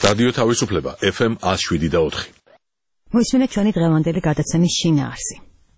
რადიო თავისუფლება FM 107.4. მოისმინეთ ჩვენი დღევანდელი გადაცემის შინაარსი.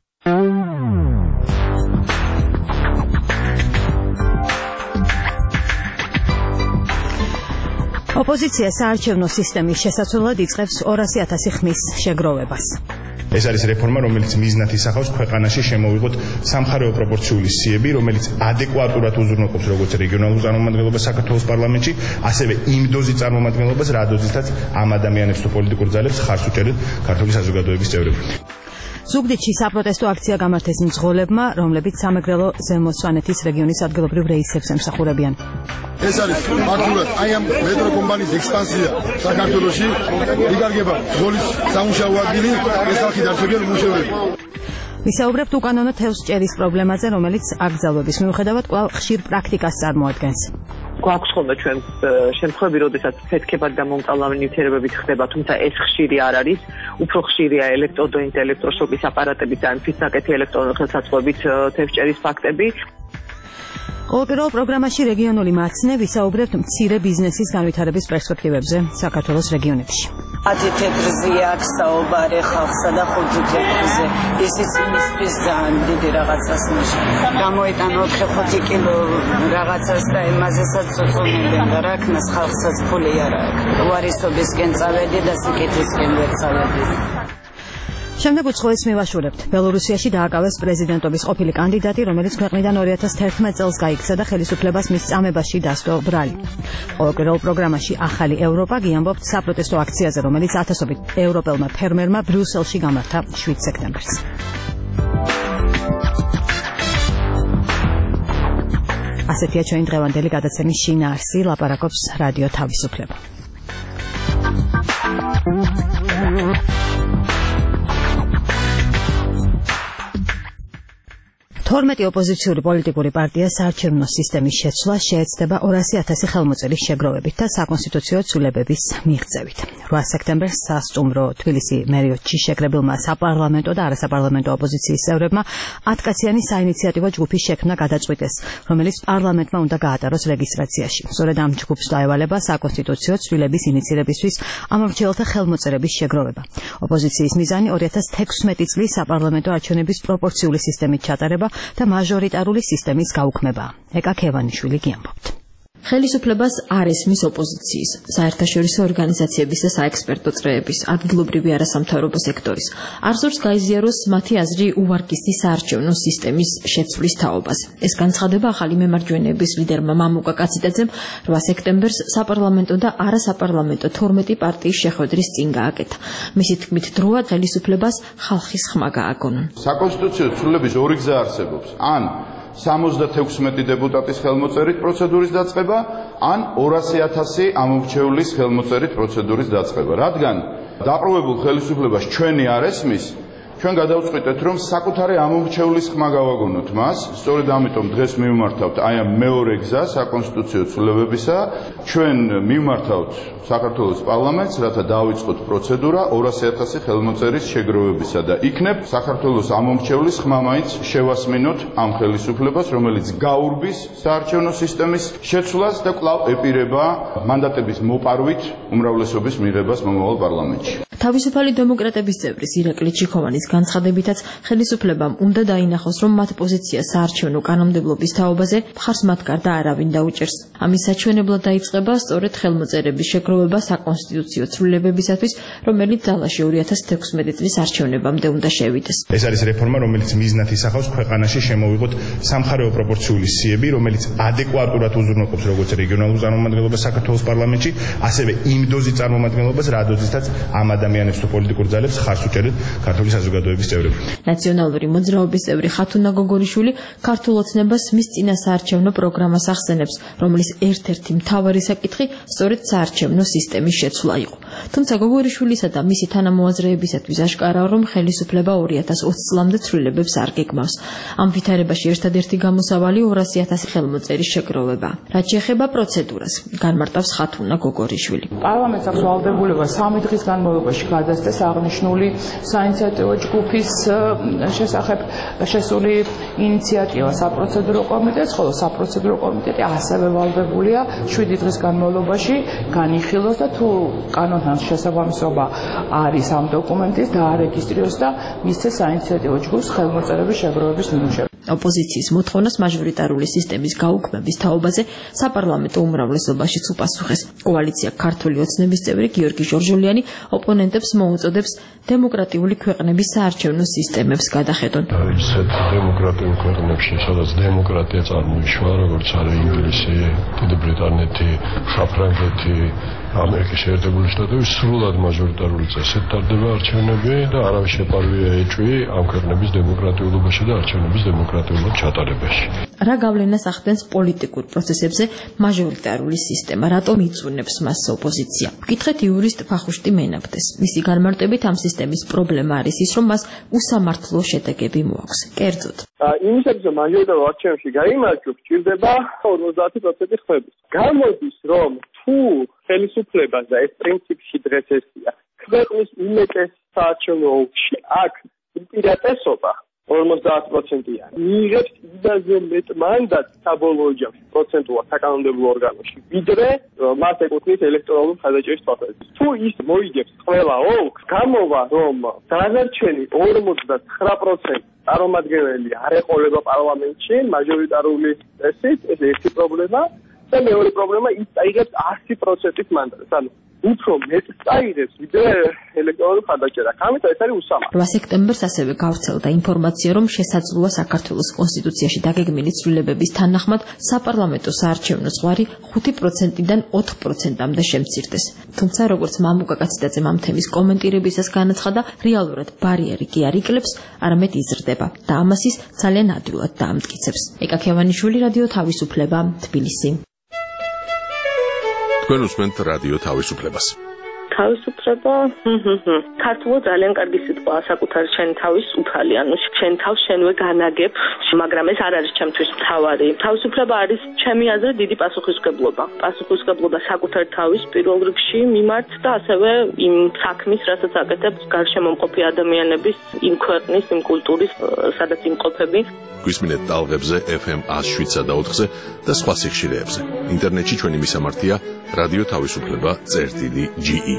ოპოზიცია საარჩევნო სისტემის შესაცვლელად იწყებს 200,000 ხმის შეგროვებას. ეს არის რეფორმა, რომელიც მიზნად ისახავს ქვეყანაში შემოვიღოთ სამხარეო პროპორციული სიები, რომელიც ადეკვატურად უზრუნველყოფს როგორც რეგიონალურ წარმომადგენლობას საქართველოს პარლამენტში, ასევე იმ დოზის წარმომადგენლობას, რა დოზითაც ამ ადამიანებს თუ პოლიტიკურ ძალებს ხარს უჭერთ ქართული საზოგადოების წევრები. ზუგდიდში საპროტესტო აქცია გამართეს მძღოლებმა, რომლებიც სამეგრელო ზემო სვანეთის რეგიონის ადგილობრივ რეისებს ემსახურებიან. ეს არის ფაქტურად აი ამ მეტრო კომპანიის ექსპანსია საქართველოში, იგარგება ძღოლის სამუშაო ადგილი, ეს ხალხი დარჩებიან მუშაობები. ვისაუბრებთ უკანონო თევზ ჭერის პრობლემაზე, რომელიც აკრძალვების მიუხედავად კვლავ ხშირ პრაქტიკას წარმოადგენს. გვაქვს ხოლმე ჩვენ შემთხვევები, როდესაც ფეთქებად გამომწვავი ნივთიერებები ხდება, თუმცა ეს ხშირი არ არის. უფრო ხშირია ელექტროდოინტ, ელექტროშოკის აპარატებით და ფიცნაკეთი ელექტრონული ხელსაწყოებით თევზჭერის ფაქტები. ყოველკვირეულ პროგრამაში რეგიონული მაცნე ვისაუბრებთ მცირე ბიზნესის განვითარების პერსპექტივებზე საქართველოს რეგიონებში. თეთრზე აქვს საუბარი ხალხსა და ხუჭუჭებზე. ისიც იმისთვის ძალიან დიდი რაღაცას ნიშნავს. გამოიტანო 4-5 კილო რაღაცას და იმაზესაც წუწუნებენ და რა ქნას ხალხსაც ფული არ აქვს. უარისობისკენ წავედი და სიკეთისკენ ვერ წავედი. შემდეგ უცხოეთს მივაშურებთ. ბელორუსიაში დააკავეს პრეზიდენტობის ყოფილი კანდიდატი, რომელიც ქვეყნიდან 2011 წელს გაიქცა და ხელისუფლებას მის წამებაში დასდო ბრალი. ყოველკვირეულ პროგრამაში ახალი ევროპა გიამბობთ საპროტესტო აქციაზე, რომელიც ათასობით ევროპელმა ფერმერმა ბრიუსელში გამართა 7 სექტემბერს. ასეთია ჩვენი დღევანდელი გადაცემის შინაარსი, ლაპარაკობს რადიო თავისუფლება. 12 ოპოზიციური პოლიტიკური პარტია საარჩევნო სისტემის შეცვლა შეეცდება 200,000 ხელმოწერის შეგროვებით და საკონსტიტუციო ცვლილებების მიღწევით. 8 სექტემბერს სასტუმრო თბილისი მერიოტში შეკრებილმა საპარლამენტო და არასაპარლამენტო ოპოზიციის წევრებმა 10 კაციანი საინიციატივო ჯგუფის შექმნა გადაწყვიტეს, რომელიც პარლამენტმა უნდა გაატაროს რეგისტრაციაში. სწორედ ამ ჯგუფს დაევალება საკონსტიტუციო ცვლილების ინიცირებისთვის ამორჩეველთა ხელმოწერების შეგროვება. ოპოზიციის მიზანი 2016 წლის საპარლამენტო არჩევნების პროპორციული სისტემით ჩატარება და მაჟორიტარული სისტემის გაუქმება. ეკა ქევანიშვილი გიამბობთ. ხელისუფლებას არ ესმის ოპოზიციის, საერთაშორისო ორგანიზაციების და საექსპერტო წრეების, ადგილობრივი არასამთავრობო სექტორის. არ ზურს გაიზიაროს მათი აზრი უვარგისის საარჩევნო სისტემის შეცვლის თაობაზე. ეს განცხადება ახალი მემარჯვენეების ლიდერმა მამუკა კაციდაძემ 8 სექტემბერს საპარლამენტო და არასაპარლამენტო 12 პარტიის შეხვედრის წინ გააკეთა. მისი თქმით, დროა ხელისუფლებას ხალხის ხმა გააგონონ. საკონსტიტუციო ცვლილების ორი გზა არსებობს. ან 76 დეპუტატის ხელმოწერით პროცედურის დაწყება, ან 200,000 ამორჩეულის ხელმოწერით პროცედურის დაწყება. რადგან დაპრობებულ ხელისუფლებას ჩვენი არ ესმის, ჩვენ გადავწყვიტეთ, რომ საკუთარი ამორჩეულის ხმა გავაგონოთ მას. სწორედ ამიტომ დღეს მივმართავთ აი ამ მეორე გზას საკონსტიტუციო ცვლილებებისა. ჩვენ მივმართავთ საქართველოს პარლამენტს, რათა დავიწყოთ პროცედურა 200,000 ხელმოწერის შეგროვებისა და იქნებ საქართველოს ამორჩეულის ხმა მაინც შევასმინოთ ამ ხელისუფლებას, რომელიც გაურბის საარჩევნო სისტემის შეცვლას და კვლავ ეპირება მანდატების მოპარვით უმრავლესობის მიღებას მომავალ პარლამენტში. თავისუფალი დემოკრატების წევრის ირაკლი ჩიქოვანის განცხადებითაც ხელისუფლებამ უნდა დაინახოს, რომ მათ პოზიცია საარჩევნო კანონმდებლობის თაობაზე მხარს მათ გარდა არავინ დაუჭერს. ამის საჩვენებლად დაიწყება სწორედ ხელმოწერების შეგროვება საკონსტიტუციო ცვლილებებისათვის, რომელიც ძალაში 2016 წლის არჩევნებამდე უნდა შევიდეს. ეს არის რეფორმა, რომელიც მიზნად ისახავს ქვეყანაში შემოვიღოთ სამხარეო პროპორციული სიები, რომელიც ადეკვატურად უზრუნველყოფს როგორც რეგიონალურ წარმომადგენლობას საქართველოს პარლამენტში, ასევე იმ დოზის წარმომადგენლობას, რა დოზითაც ამ ადამიანებს თუ პოლიტიკურ ძალებს ხარს უჭერთ ქართული საზოგადოების წევრები. ნაციონალური მოძრაობის წევრი ხათუნა გოგორიშვილი ქართულ ოცნებას მის წინა საარჩევნო პროგრამას ახსენებს, რომლის ერთ-ერთი მთავარი საკითხი სწორედ საარჩევნო სისტემის შეცვლა იყო. თუმცა გოგორიშვილისა და მისი თანამოაზრეებისათვის აშკარაა, რომ ხელისუფლება 2020 წლამდე ცვლილებებს არ გეგმავს. ამ ვითარებაში ერთადერთი გამოსავალი 200,000 ხელმოწერის შეგროვება. რაც შეეხება პროცედურას, განმარტავს ხათუნა გოგორიშვილი. პარლამენტს აქვს ვალდებულება 3 დღის განმავლობაში განმავლობაში გადასცეს აღნიშნული საინიციატივო ჯგუფის შესახებ შესული ინიციატივა საპროცედურო კომიტეტს, ხოლო საპროცედურო კომიტეტი ასევე ვალდებულია 7 დღის განმავლობაში განიხილოს და თუ კანონთან შესაბამისობა არის ამ დოკუმენტის დაარეგისტრიროს და მისცეს საინიციატივო ჯგუფს ხელმოწერების შეგროვების ნიმუშები. ოპოზიციის მოთხოვნას მაჟორიტარული სისტემის გაუქმების თაობაზე საპარლამენტო უმრავლესობაშიც უპასუხეს. კოალიცია ქართული ოცნების წევრი გიორგი ჟორჟოლიანი ოპონენტებს მოუწოდებს დემოკრატიული ქვეყნების საარჩევნო სისტემებს გადახედონ. ისეთ დემოკრატიულ ქვეყნებში, სადაც დემოკრატია წარმოიშვა, როგორც არის ინგლისი, დიდი ბრიტანეთი, საფრანგეთი, ამერიკის შეერთებული შტატები, სრულად მაჟორიტარული წესით ტარდება არჩევნები და არავის შეპარვია ეჭვი ამ ქვეყნების დემოკრატიულობაში და არჩევნების დემოკრატიულად ჩატარებაში. რა გავლენას ახდენს პოლიტიკურ პროცესებზე მაჟორიტარული სისტემა, რატომ იწუნებს მას ოპოზიცია? ვკითხეთ იურისტ ფახუშტი მენაბდეს. მისი განმარტებით ამ სისტემის პრობლემა არის ის, რომ მას უსამართლო შედეგები მოაქვს. კერძოდ, იმისათვის რომ მაჟორიტარულ არჩევნებში გაიმარჯვოს, ჭირდება 50% ხმების. გამოდის, რომ თუ ხელისუფლებას და ეს პრინციპში დღეს ესია, ქვეყნის უმეტეს საარჩევნო ოლქში აქ უპირატესობა 50%-იანი. მიიღებს იმაზე მეტ მანდატს საბოლოო ჯამში პროცენტულად საკანონმდებლო ორგანოში, ვიდრე მას ეკუთვნის ელექტორალური მხარდაჭერის თვალსაზრისით. თუ ის მოიგებს ყველა ოლქს, გამოვა რომ დანარჩენი 59% წარმომადგენელი არ ეყოლება პარლამენტში მაჟორიტარული წესით, ეს ერთი პრობლემა. და მეორე პრობლემა ის წაიღებს 100%-ის მანდატს. ანუ უფრო მეტ წაიღებს ვიდრე ელექტორული მხარდაჭერა. ამიტომ ეს არის უსამართლო. 8 სექტემბერს ასევე გავრცელდა ინფორმაცია, რომ შესაძლოა საქართველოს კონსტიტუციაში დაგეგმილი ცვლილებების თანახმად საპარლამენტო საარჩევნო ზღვარი 5%-დან 4%-მდე შემცირდეს. თუმცა, როგორც მამუკა კაციდაძე ამ თემის კომენტირებისას განაცხადა, რეალურად ბარიერი კი არ იკლებს, არამედ იზრდება და ამას ის ძალიან ადვილად დაამტკიცებს. ეკა ქევანიშვილი, რადიო თავისუფლება, თბილისი. თქვენ უსმენთ რადიო თავისუფლებას. თავისუფლება ქართულად ძალიან კარგი სიტყვაა, საკუთარი შენი თავის უფალი, ანუ შენ თავს შენვე განაგებ, მაგრამ ეს არ არის ჩემთვის მთავარი. თავისუფლება არის ჩემი აზრით დიდი პასუხისმგებლობა. პასუხისმგებლობა საკუთარი თავის პირველ რიგში მიმართ და ასევე იმ საქმის, რასაც აკეთებს გარშემომყოფი ადამიანების, იმ ქვეყნის, იმ კულტურის, სადაც იმყოფები. გვისმინეთ ტალღებზე FM 107.4-ზე და სხვა სიხშირეებზე. ინტერნეტში ჩვენი მისამართია რადიო თავისუფლება.ge.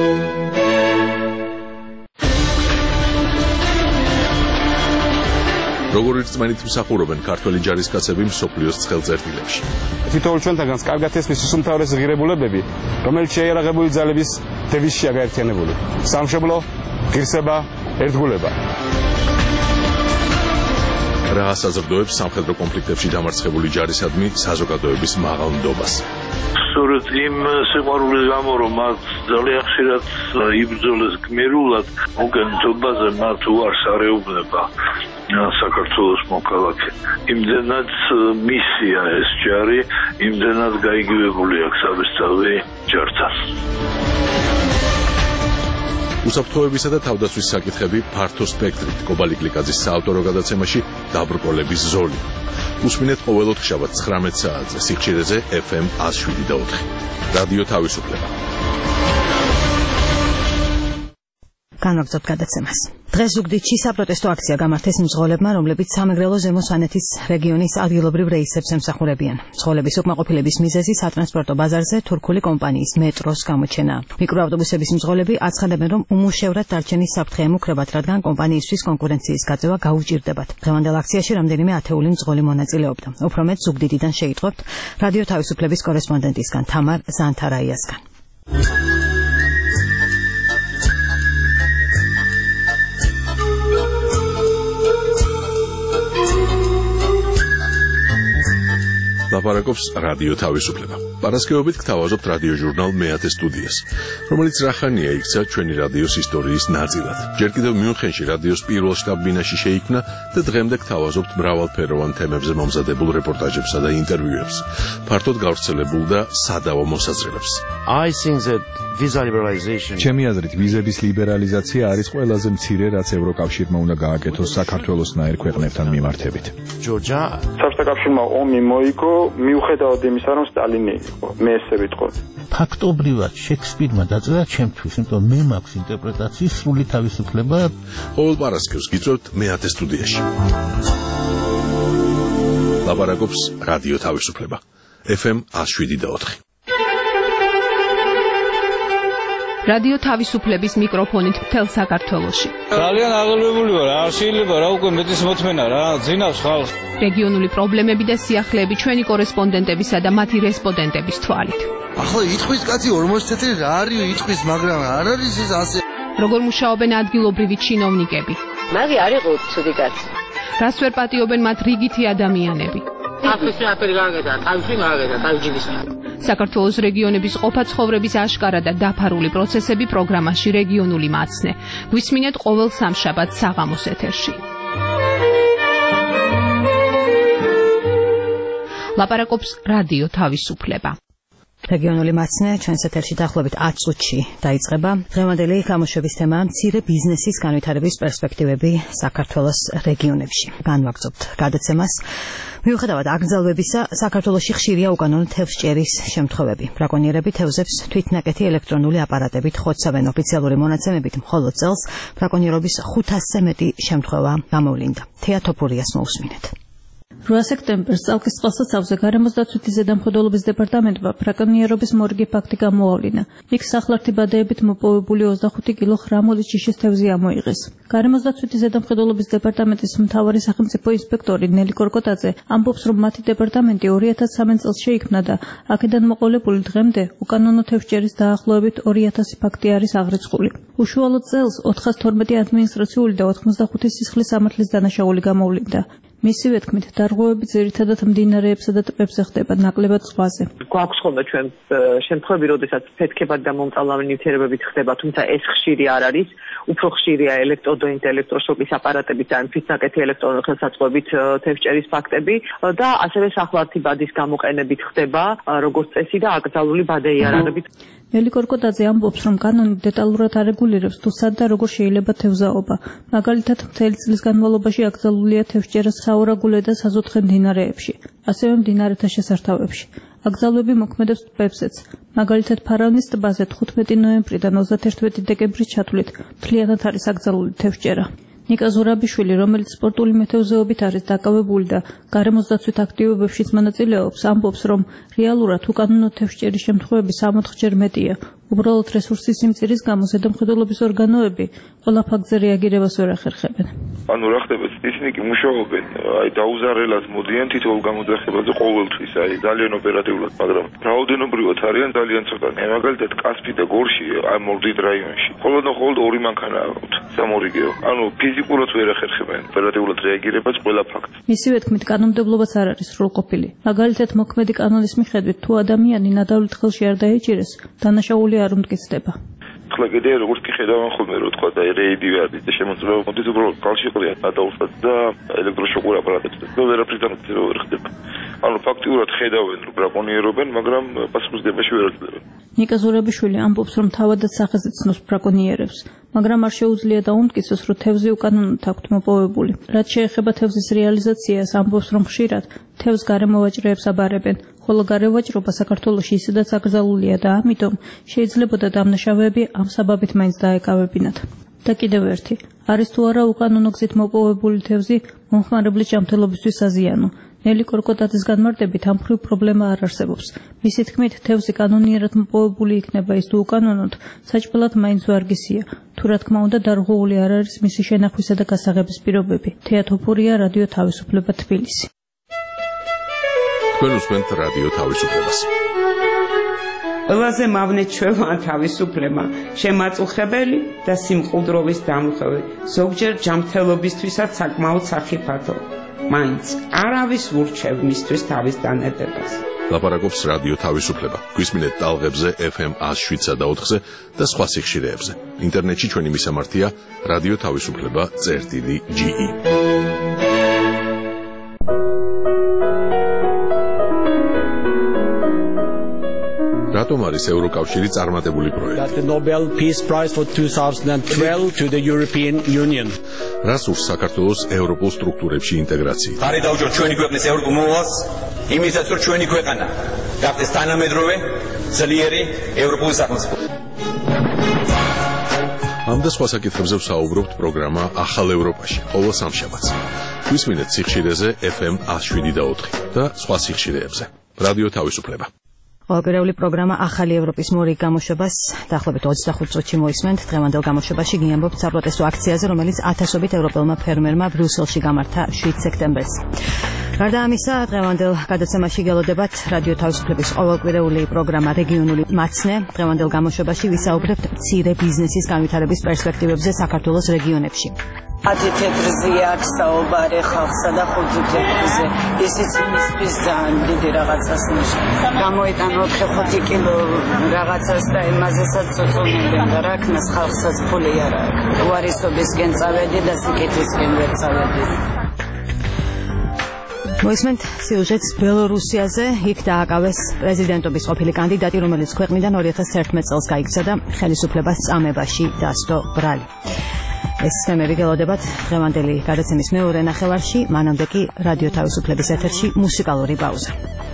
როგორი რწმენით მსახურობენ ქართველი ჯარისკაცები მსოფლიოს ცხელწერტილებში. თითოეულ ჩვენთანაც კარგად ესმის უმთავრეს ღირებულებები, რომელიც შეიარაღებული ძალების დევიზშია გაერთიანებული. სამშობლო, ღირსება, ერთგულება. რა ასაზრდოებს სამხედრო კონფლიქტებში დამარცხებული ჯარისადმი საზოგადოების მაღალ ნდობას. სწორედ იმ სიყვარულის გამო, რომ მათ ძალიან ხშირად იბრძოლეს გმირულად, მოგენთობაზე მათ უარს არეუბნება საქართველოს მოქალაქე. იმდენად მისია ეს ჯარი, იმდენად გაიგივებული აქვს საბესწავლი ჯართან. უსაფრთხოებისა და თავდაცვის საკითხები ფართო სპექტრით. კობალი კლიკაძის საავტორო გადაცემაში დაბრკოლების ზოლი. უსმინეთ ყოველ ოთხშაბათს 19 საათზე სიხშირეზე FM 107.4. რადიო თავისუფლება. განვაგრძობთ გადაცემას. დღეს ზუგდიდში საპროტესტო აქცია გამართეს მძღოლებმა, რომლებიც სამეგრელო ზემო სვანეთის რეგიონის ადგილობრივ რეისებს ემსახურებიან. მძღოლების უკმაყოფილების მიზეზი სატრანსპორტო ბაზარზე თურქული კომპანიის მეტროს გამოჩენა. მიკროავტობუსების მძღოლები აცხადებენ, რომ უმუშევრად დარჩენის საფრთხე ემუქრებათ, რადგან კომპანიისთვის კონკურენციის გაწევა გაუჭირდებათ. დღევანდელ აქციაში რამდენიმე ათეული მძღოლი მონაწილეობდა. უფრო მეტ ზუგდიდიდან შეიტყობთ რადიო თავისუფლების კორესპონდენტისგან თამარ ზანთარაიასგან. ლაპარაკობს რადიო თავისუფლება. პარასკევობით გთავაზობთ რადიო ჟურნალ მეათე სტუდიას, რომელიც რახანია იქცა ჩვენი რადიოს ისტორიის ნაწილად. ჯერ კიდევ მიუნხენში რადიოს პირველ შტაბ-ბინაში შეიქმნა და დღემდე გთავაზობთ მრავალფეროვან თემებზე მომზადებულ რეპორტაჟებსა და ინტერვიუებს. ფართოდ გავრცელებულ და სადავო მოსაზრებებს. ჩემი აზრით, ვიზების ლიბერალიზაცია არის ყველაზე მცირე, რაც ევროკავშირმა უნდა გააკეთოს საქართველოსნაირ ქვეყნებთან მიმართებით. საბჭოთა კავშირმა ომი მოიგო, მიუხედავად იმისა, რომ სტალინი იყო, მე ესე ვიტყოდი. ფაქტობრივად შექსპირმა დაწერა ჩემთვის, იმიტომ მე მაქვს ინტერპრეტაციის სრული თავისუფლება. ყოველ პარასკევს გიწევთ მეათე სტუდიაში. ლაპარაკობს რადიო თავისუფლება. FM 107.4. რადიო თავისუფლების მიკროფონით მთელ საქართველოში. ძალიან აღელვებული ვარ, არ შეიძლება რა უკვე მეტის მოთმენა რა, ძინავს ხალხს. რეგიონული პრობლემები და სიახლეები ჩვენი კორესპონდენტებისა და მათი რესპონდენტების თვალით. ახლა იტყვის კაცი 40 წელი რა არის იტყვის, მაგრამ არ არის ეს ასე. როგორ მუშაობენ ადგილობრივი ჩინოვნიკები? მაგი არ იყო ცუდი კაცი. რას ვერ პატიობენ მათ რიგითი ადამიანები? აფრიკა აფერი გაგედა, თავში გაგედა, თავჯიბის. საქართველოს რეგიონების ყოფა-ცხოვრების აშკარა და დაფარული პროცესები პროგრამაში რეგიონული მაცნე. გვისმინეთ ყოველ სამშაბათს საღამოს ეთერში. ლაპარაკობს რადიო თავისუფლება. რეგიონული მაცნე ჩვენს ეთერში დაახლოებით 10 წუთში დაიწყება. დღევანდელი გამოშვების თემაა მცირე ბიზნესის განვითარების პერსპექტივები საქართველოს რეგიონებში. განვაგრძობთ გადაცემას. მიუხედავად აკრძალვებისა, საქართველოში ხშირია უკანონო თევზჭერის შემთხვევები. ბრაკონიერები თევზებს თვითნაკეთი ელექტრონული აპარატებით ხოცავენ. ოფიციალური მონაცემებით მხოლოდ წელს ბრაკონიერობის 500-ზე მეტი შემთხვევა გამოვლინდა. თეა თოფურიას მოусმინეთ. 8 სექტემბერს წალკის წყალსაცავზე გარემოს დაცვითი ზედამხედველობის დეპარტამენტმა ბრაკონიერობის მორიგი ფაქტი გამოავლინა. იქ სახლართი ბადეებით მოპოვებული 25 კილო ხრამული ჯიშის თევზი ამოიღეს. გარემოს დაცვითი ზედამხედველობის დეპარტამენტის მთავარი სახელმწიფო ინსპექტორი ნელი კორკოტაძე ამბობს, რომ მათი დეპარტამენტი 2013 წელს შეიქმნა და აქედან მოყოლებული დღემდე უკანონო თევზჭერის დაახლოებით 2000 ფაქტი არის აღრიცხული. უშუალოდ წელს 412 ადმინისტრაციული და 85 სისხლის სამართლის დანაშაული გამოვლინდა. მისივე თქმით, დარღვევები ძირითადად მდინარეებსა და ტბებზე ხდება, ნაკლებად ზღვაზე. გვაქვს ხოლმე ჩვენ შემთხვევები, როდესაც ფეთქებად დამომწალავი ნივთიერებებით ხდება, თუმცა ეს ხშირი არ არის. უფრო ხშირია ელექტროშოკის აპარატებით ან ფიცნაკეთი ელექტრონული ხელსაწყოებით თევზჭერის ფაქტები და ასევე სახლართი ბადის გამოყენებით ხდება, როგორც წესი და აკრძალული ბადეიარაღებით. ნელი კორკოტაძე ამბობს, რომ კანონი დეტალურად არეგულირებს თუ სად და როგორ შეიძლება თევზაობა. მაგალითად, მთელი წლის განმავლობაში აკრძალულია თევზჭერა საურაგულე და საზოთხე მდინარეებში, ასევე მდინარეთა შესართავებში. აკრძალვები მოქმედებს ტბებზეც. მაგალითად, ფარავნის ტბაზე 15 ნოემბრიდან 31 დეკემბრის ჩათვლით მთლიანად არის აკრძალული თევზჭერა. ნიკა ზურაბიშვილი, რომელიც სპორტული მეთევზეობით არის დაკავებული და გარემოს დაცვით აქტივობებშიც მონაწილეობს, ამბობს, რომ რეალურად უკანონო თევზჭერის შემთხვევები 60-ჯერ მეტია. უბრალოდ რესურსის სიმწირის გამო ზედამხედველობის ორგანოები ყველა ფაქტზე რეაგირებას ვერ ახერხებენ. ანუ რა ხდება, ისინი კი მუშაობენ, აი დაუზარელად მოდიან თითოეულ გამოძახებაზე ყოველთვის, აი ძალიან ოპერატიულად, მაგრამ რაოდენობრივად არიან ძალიან ცოტანი. აი მაგალითად კასპი და გორში, აი მორდით რაიონში. მხოლოდ ორი მანქანა აქვთ სამორიგეო. ანუ ფიზიკურად ვერ ახერხებენ ოპერატიულად რეაგირებას ყველა ფაქტს. მისივე თქმით, კანონმდებლობაც არ არის სრულყოფილი. მაგალითად, მოქმედი კანონის მიხედვით, თუ ადამიანი ნადავლით ხელში არ დაეჭირეს, დანაშაული არ უმტკიცდება. ხლა კიდე როგორც კი ხედავენ ხოლმე რომ თქვა და რეიდი ვარდი და შემოწმება მოდის უბრალოდ კალში ყრია გადაუხსათ და ელექტროშოკურ აპარატებს და ვერაფრიდან ვერ ხდება. ანუ ფაქტიურად ხედავენ რომ ბრაკონიერობენ, მაგრამ პასუხისმგებლობაში ვერ ახდებენ. ნიკა ზურაბიშვილი ამბობს, რომ თავადაც სახეზე ცნობს ბრაკონიერებს, მაგრამ არ შეუძლია დაუმტკიცოს, რომ თევზი უკანონოდ აქვთ მოპოვებული. რაც შეეხება თევზის რეალიზაციას, ამბობს, რომ ხშირად თევზს გარემოვაჭრეებს აბარებენ, ხოლო გარევაჭრობა საქართველოში ისედაც აკრძალულია და ამიტომ შეიძლებოდა დამნაშავეები ამ საბაბით მაინც დაეკავებინათ. და კიდევ ერთი, არის თუ არა უკანონო გზით მოპოვებული თევზი მომხმარებლის ჯანმრთელობისთვის საზიანო. ნელი კორკოტაძის განმარტებით ამ მხრივ პრობლემა არ არსებობს. მისი თქმით, თევზი კანონიერად მოპოვებული იქნება ის თუ უკანონოდ, საჭმელად მაინც ვარგისია. თუ რა თქმა უნდა დარღვეული არ არის მისი შენახვისა და გასაღების პირობები. თეა თოფურია, რადიო თავისუფლება, თბილისი. თქვენ უსმენთ რადიო თავისუფლებას. ყველაზე მავნე ჩვევა თავისუფლება, შემაწუხებელი და სიმყუდროვის დამხევი, ზოგჯერ ჯანმრთელობისთვისაც საკმაოდ სახიფათო. მაინც არავის ურჩევ მისთვის თავის დანებებას. ლაპარაკობს რადიო თავისუფლება. გვისმინეთ ტალღებზე FM 107.4-ზე და სხვა სიხშირეებზე. ინტერნეტში ჩვენი მისამართია რადიო თავისუფლება.ge. რატომ არის ევროკავშირი წარმატებული პროექტი? The Nobel Peace Prize for 2012 to the European Union. რას ურს საქართველოს ევროპულ სტრუქტურებში ინტეგრაცია? ხარი დაუჯოთ ჩვენი ქვეყნის ევროპულ მოვალს, იმისაც რომ ჩვენი ქვეყანა გახდეს თანამედროვე, ძლიერი ევროპული სახელმწიფო. ამ და სხვა საკითხებზე ვსაუბრობთ პროგრამა ახალ ევროპაში, ყოველ სამშაბათს. გვისმინეთ სიხშირეზე FM 107.4 და სხვა სიხშირეებზე. რადიო თავისუფლება. ყოველკვირეული პროგრამა ახალი ევროპის მორიგ გამოშვებას დაახლოებით 25 წუთში მოისმენთ. დღევანდელ გამოშვებაში გიამბობთ საპროტესტო აქციაზე, რომელიც ათასობით ევროპელმა ფერმერმა ბრიუსელში გამართა 7 სექტემბერს. გარდა ამისა, დღევანდელ გადაცემაში გელოდებათ რადიო თავისუფლების ყოველკვირეული პროგრამა რეგიონული მაცნე. დღევანდელ გამოშვებაში ვისაუბრებთ მცირე ბიზნესის განვითარების პერსპექტივებზე საქართველოს რეგიონებში. 10 თეთრზე აქვს საუბარი ხალხსა და 5 თეთრზე. ისიც იმისთვის ძალიან დიდი რაღაცას ნიშნავს. გამოიტანო 4-5 კილო რაღაცას და იმაზესაც წუწუნებენ და რა ქნას ხალხსაც ფული არ აქვს. უარისობისკენ წავედი და სიკეთისკენ ვერ წავედი. მოისმენთ სიუჟეტს ბელორუსიაზე. იქ დააკავეს პრეზიდენტობის ყოფილი კანდიდატი, რომელიც ქვეყნიდან 2011 წელს გაიქცა და ხელისუფლებას წამებაში დასდო ბრალი. ეს თემები გელოდებათ დღევანდელი გადაცემის მეორე ნახევარში, მანამდე კი რადიო თავისუფლების ეთერში მუსიკალური პაუზა.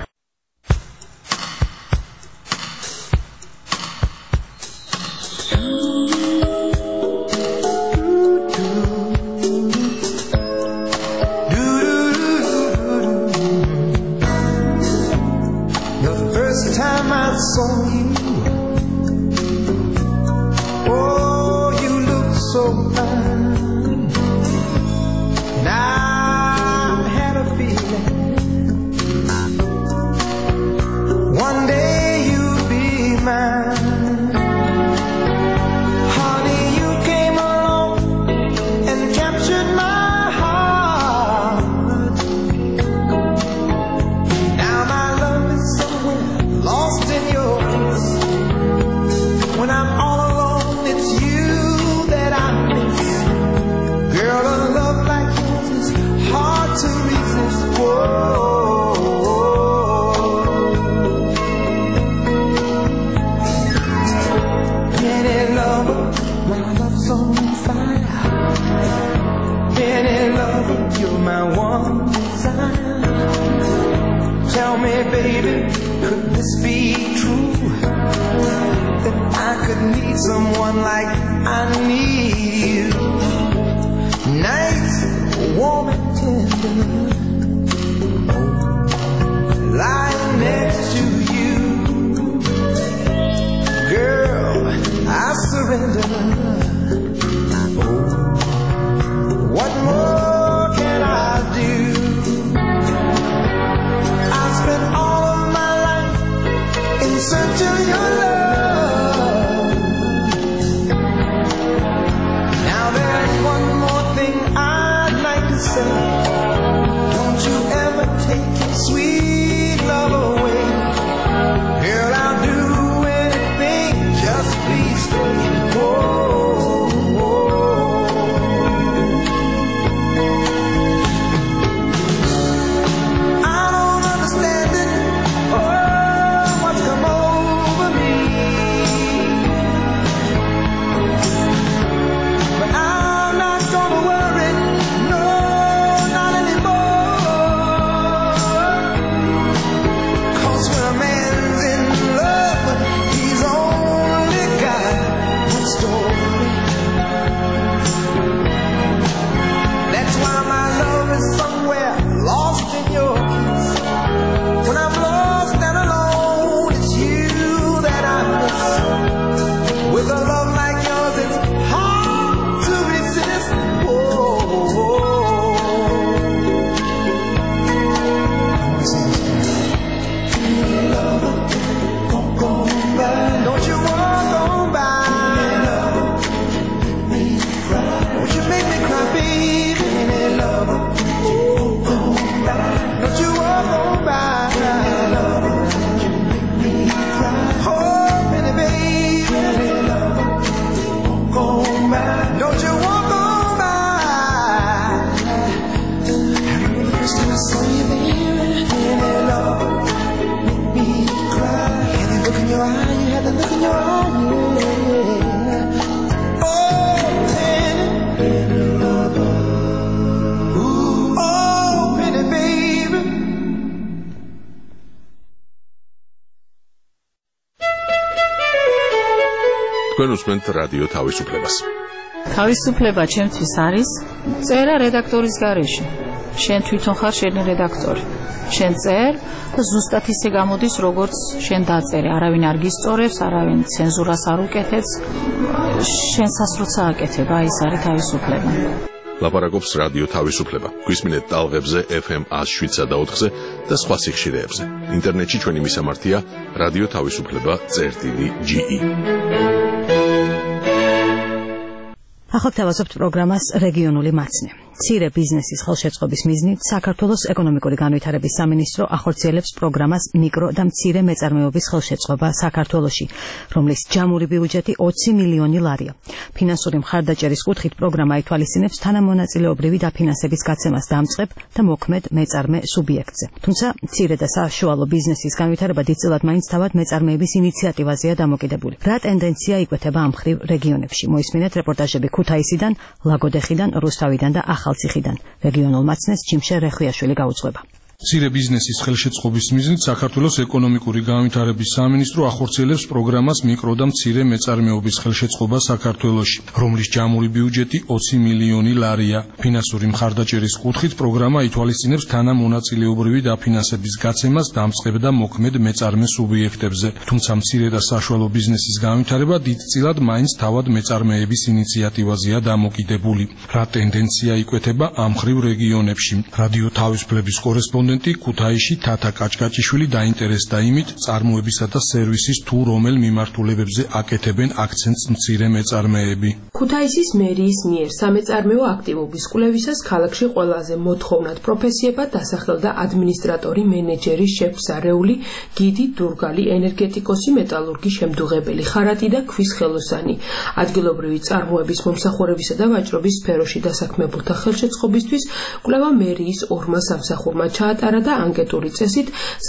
Someone like I need you. Nights warm and tender, lying next to you. Girl, I surrender. What more can I do? I spent all of my life in search of your love. თქვენ უსმენთ რადიო თავისუფლებას. თავისუფლება ჩემთვის არის წერა რედაქტორის გარეშე. შენ თვითონ ხარ შენი რედაქტორი. შენ წერ და ზუსტად ისე გამოდის, როგორც შენ დაწერე. არავინ არ გისწორებს, არავინ ცენზურას არ უკეთებს. შენსაც როცა აკეთებ, აი ეს არის თავისუფლება. ლაპარაკობს რადიო თავისუფლება. გვისმინეთ ტალღებზე FM 107.4-ზე და სხვა სიხშირეებზე. ინტერნეტში ჩვენი მისამართია რადიო თავისუფლება.ge. ახლა გთავაზობთ პროგრამას რეგიონული მაცნე. მცირე ბიზნესის ხელშეწყობის მიზნით საქართველოს ეკონომიკური განვითარების სამინისტრო ახორციელებს პროგრამას მიკრო და მცირე მეწარმეობის ხელშეწყობა საქართველოში, რომლის ჯამური ბიუჯეტი 20 მილიონი ლარია. ფინანსური მხარდაჭერის კუთხით პროგრამა ითვალისწინებს თანამონაწილეობრივი დაფინანსების გაცემას დამწყებ და მოქმედ მეწარმე სუბიექტზე. თუმცა მცირე და საშუალო ბიზნესის განვითარება დიდწილად მაინც თავად მეწარმეების ინიციატივაზეა დამოკიდებული. რა ტენდენცია იკვეთება ამ მხრივ რეგიონებში? მოისმინეთ რეპორტაჟები ქუთაისიდან, ლაგოდეხიდან, რუსთავიდან და ახალციხიდან. რეგიონულ მაცნეს ჯიმშე რეხვიაშვილი გაუძღვება. მცირე ბიზნესის ხელშეწყობის მიზნით საქართველოს ეკონომიკური განვითარების სამინისტრო ახორციელებს პროგრამას მიკრო და მცირე მეწარმეობის ხელშეწყობა საქართველოში, რომლის ჯამური ბიუჯეტი 20 მილიონი ლარია. ფინანსური მხარდაჭერის კუთხით პროგრამა ითვალისწინებს თანამონაწილეობრივი დაფინანსების გაცემას დამწყებ და მოქმედ მეწარმე სუბიექტებზე. თუმცა მცირე და საშუალო ბიზნესის განვითარება დიდწილად მაინც თავად მეწარმეების ინიციატივაზეა დამოკიდებული. რა ტენდენცია იკვეთება ამ მხრივ რეგიონებში? რადიო თავისუფლების კორესპონდენტი ქუთაისში თათა კაჭკაჭიშვილი დაინტერესდა იმით, წარმოებისა და სერვისის თუ რომელ მიმართულებებზე აკეთებენ აქცენტს მცირე მეწარმეები. ქუთაისის მერიის მიერ სამეწარმეო აქტივობის კვლევისას ქალაქში ყველაზე მოთხოვნად პროფესიებად დასახელდა ადმინისტრატორი, მენეჯერი, შეფსარეული, გიდი, დურგალი, ენერგეტიკოსი, მეტალურგი, შემდუღებელი, ხარატი და ქვის ხელოსანი. ადგილობრივი წარმოების მომსახურებისა და ვაჭრობის სფეროში დასაქმებულთა ხელშეწყობისთვის კვლევა მერიის ორმა სამსახურმა ჩაატარა და ანკეტური წესით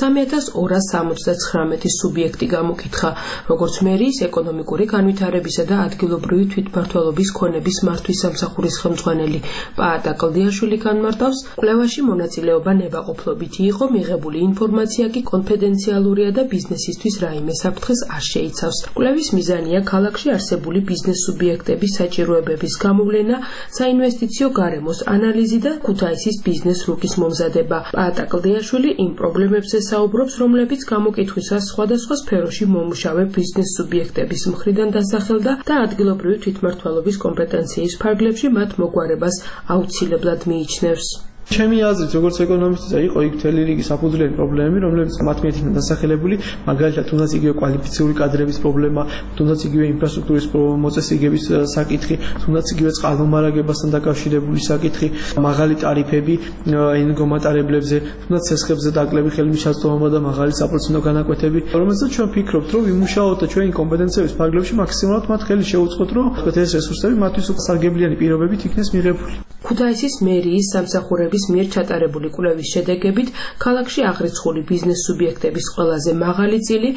3279 სუბიექტი გამოკითხა, როგორც მერიის ეკონომიკური განვითარებისა და ადგილობრივი თვითმმართველობის ქონების მართვის სამსახურის ხელმძღვანელი პაატა კლდიაშვილი განმარტავს, კვლევაში მონაწილეობა ნებაყოფლობითი იყო, მიღებული ინფორმაცია კი კონფიდენციალურია და ბიზნესისთვის რაიმე საფრთხეს არ შეიცავს. კვლევის მიზანია ქალაქში არსებული ბიზნეს სუბიექტების საჭიროებების გამოვლენა, საინვესტიციო გარემოს ანალიზი და ქუთაისის ბიზნეს რუკის მომზადება. პაატა კლდიაშვილი იმ პრობლემებზე საუბრობს, რომლებიც გამოკითხვისას სხვადასხვა სფეროში მომუშავე ბიზნეს სუბიექტების მხრიდან დასახელდა და ადგილობრივი თვითმმართველობის კომპეტენციის ფარგლებში მათ მოგვარებას აუცილებლად მიიჩნევს. ჩემი აზრით, როგორც ეკონომისტისა, იყო იქ მთელი რიგი საფუძვლიანი პრობლემები, რომლებიც მათი იქნა დასახელებული, მაგალითად, თუნდაც იგივე კვალიფიციური კადრების პრობლემა, თუნდაც იგივე ინფრასტრუქტურის მოწესრიგების საკითხი, თუნდაც იგივე წყალმომარაგებასთან დაკავშირებული საკითხი, მაღალი ტარიფები ენერგომატარებლებზე, თუნდაც ცესხებზე დაკლები ხელმისაწვდომობა და მაღალი საპროცენტო განაკვეთები, რომელსაც ჩვენ ვფიქრობთ, რომ ვიმუშაოთ და ჩვენი კომპეტენციების ფარგლებში მაქსიმალურად მათ ხელი შევუწყოთ, რომ ეს რესურსები მათთვის უკსარგებლიანი პირობებით იქნეს მიღებული. ქუთაისის მერიის სამსახურების მიერ ჩატარებული კვლევის შედეგებით ქალაქში აღრიცხული ბიზნეს სუბიექტების ყველაზე მაღალი წილი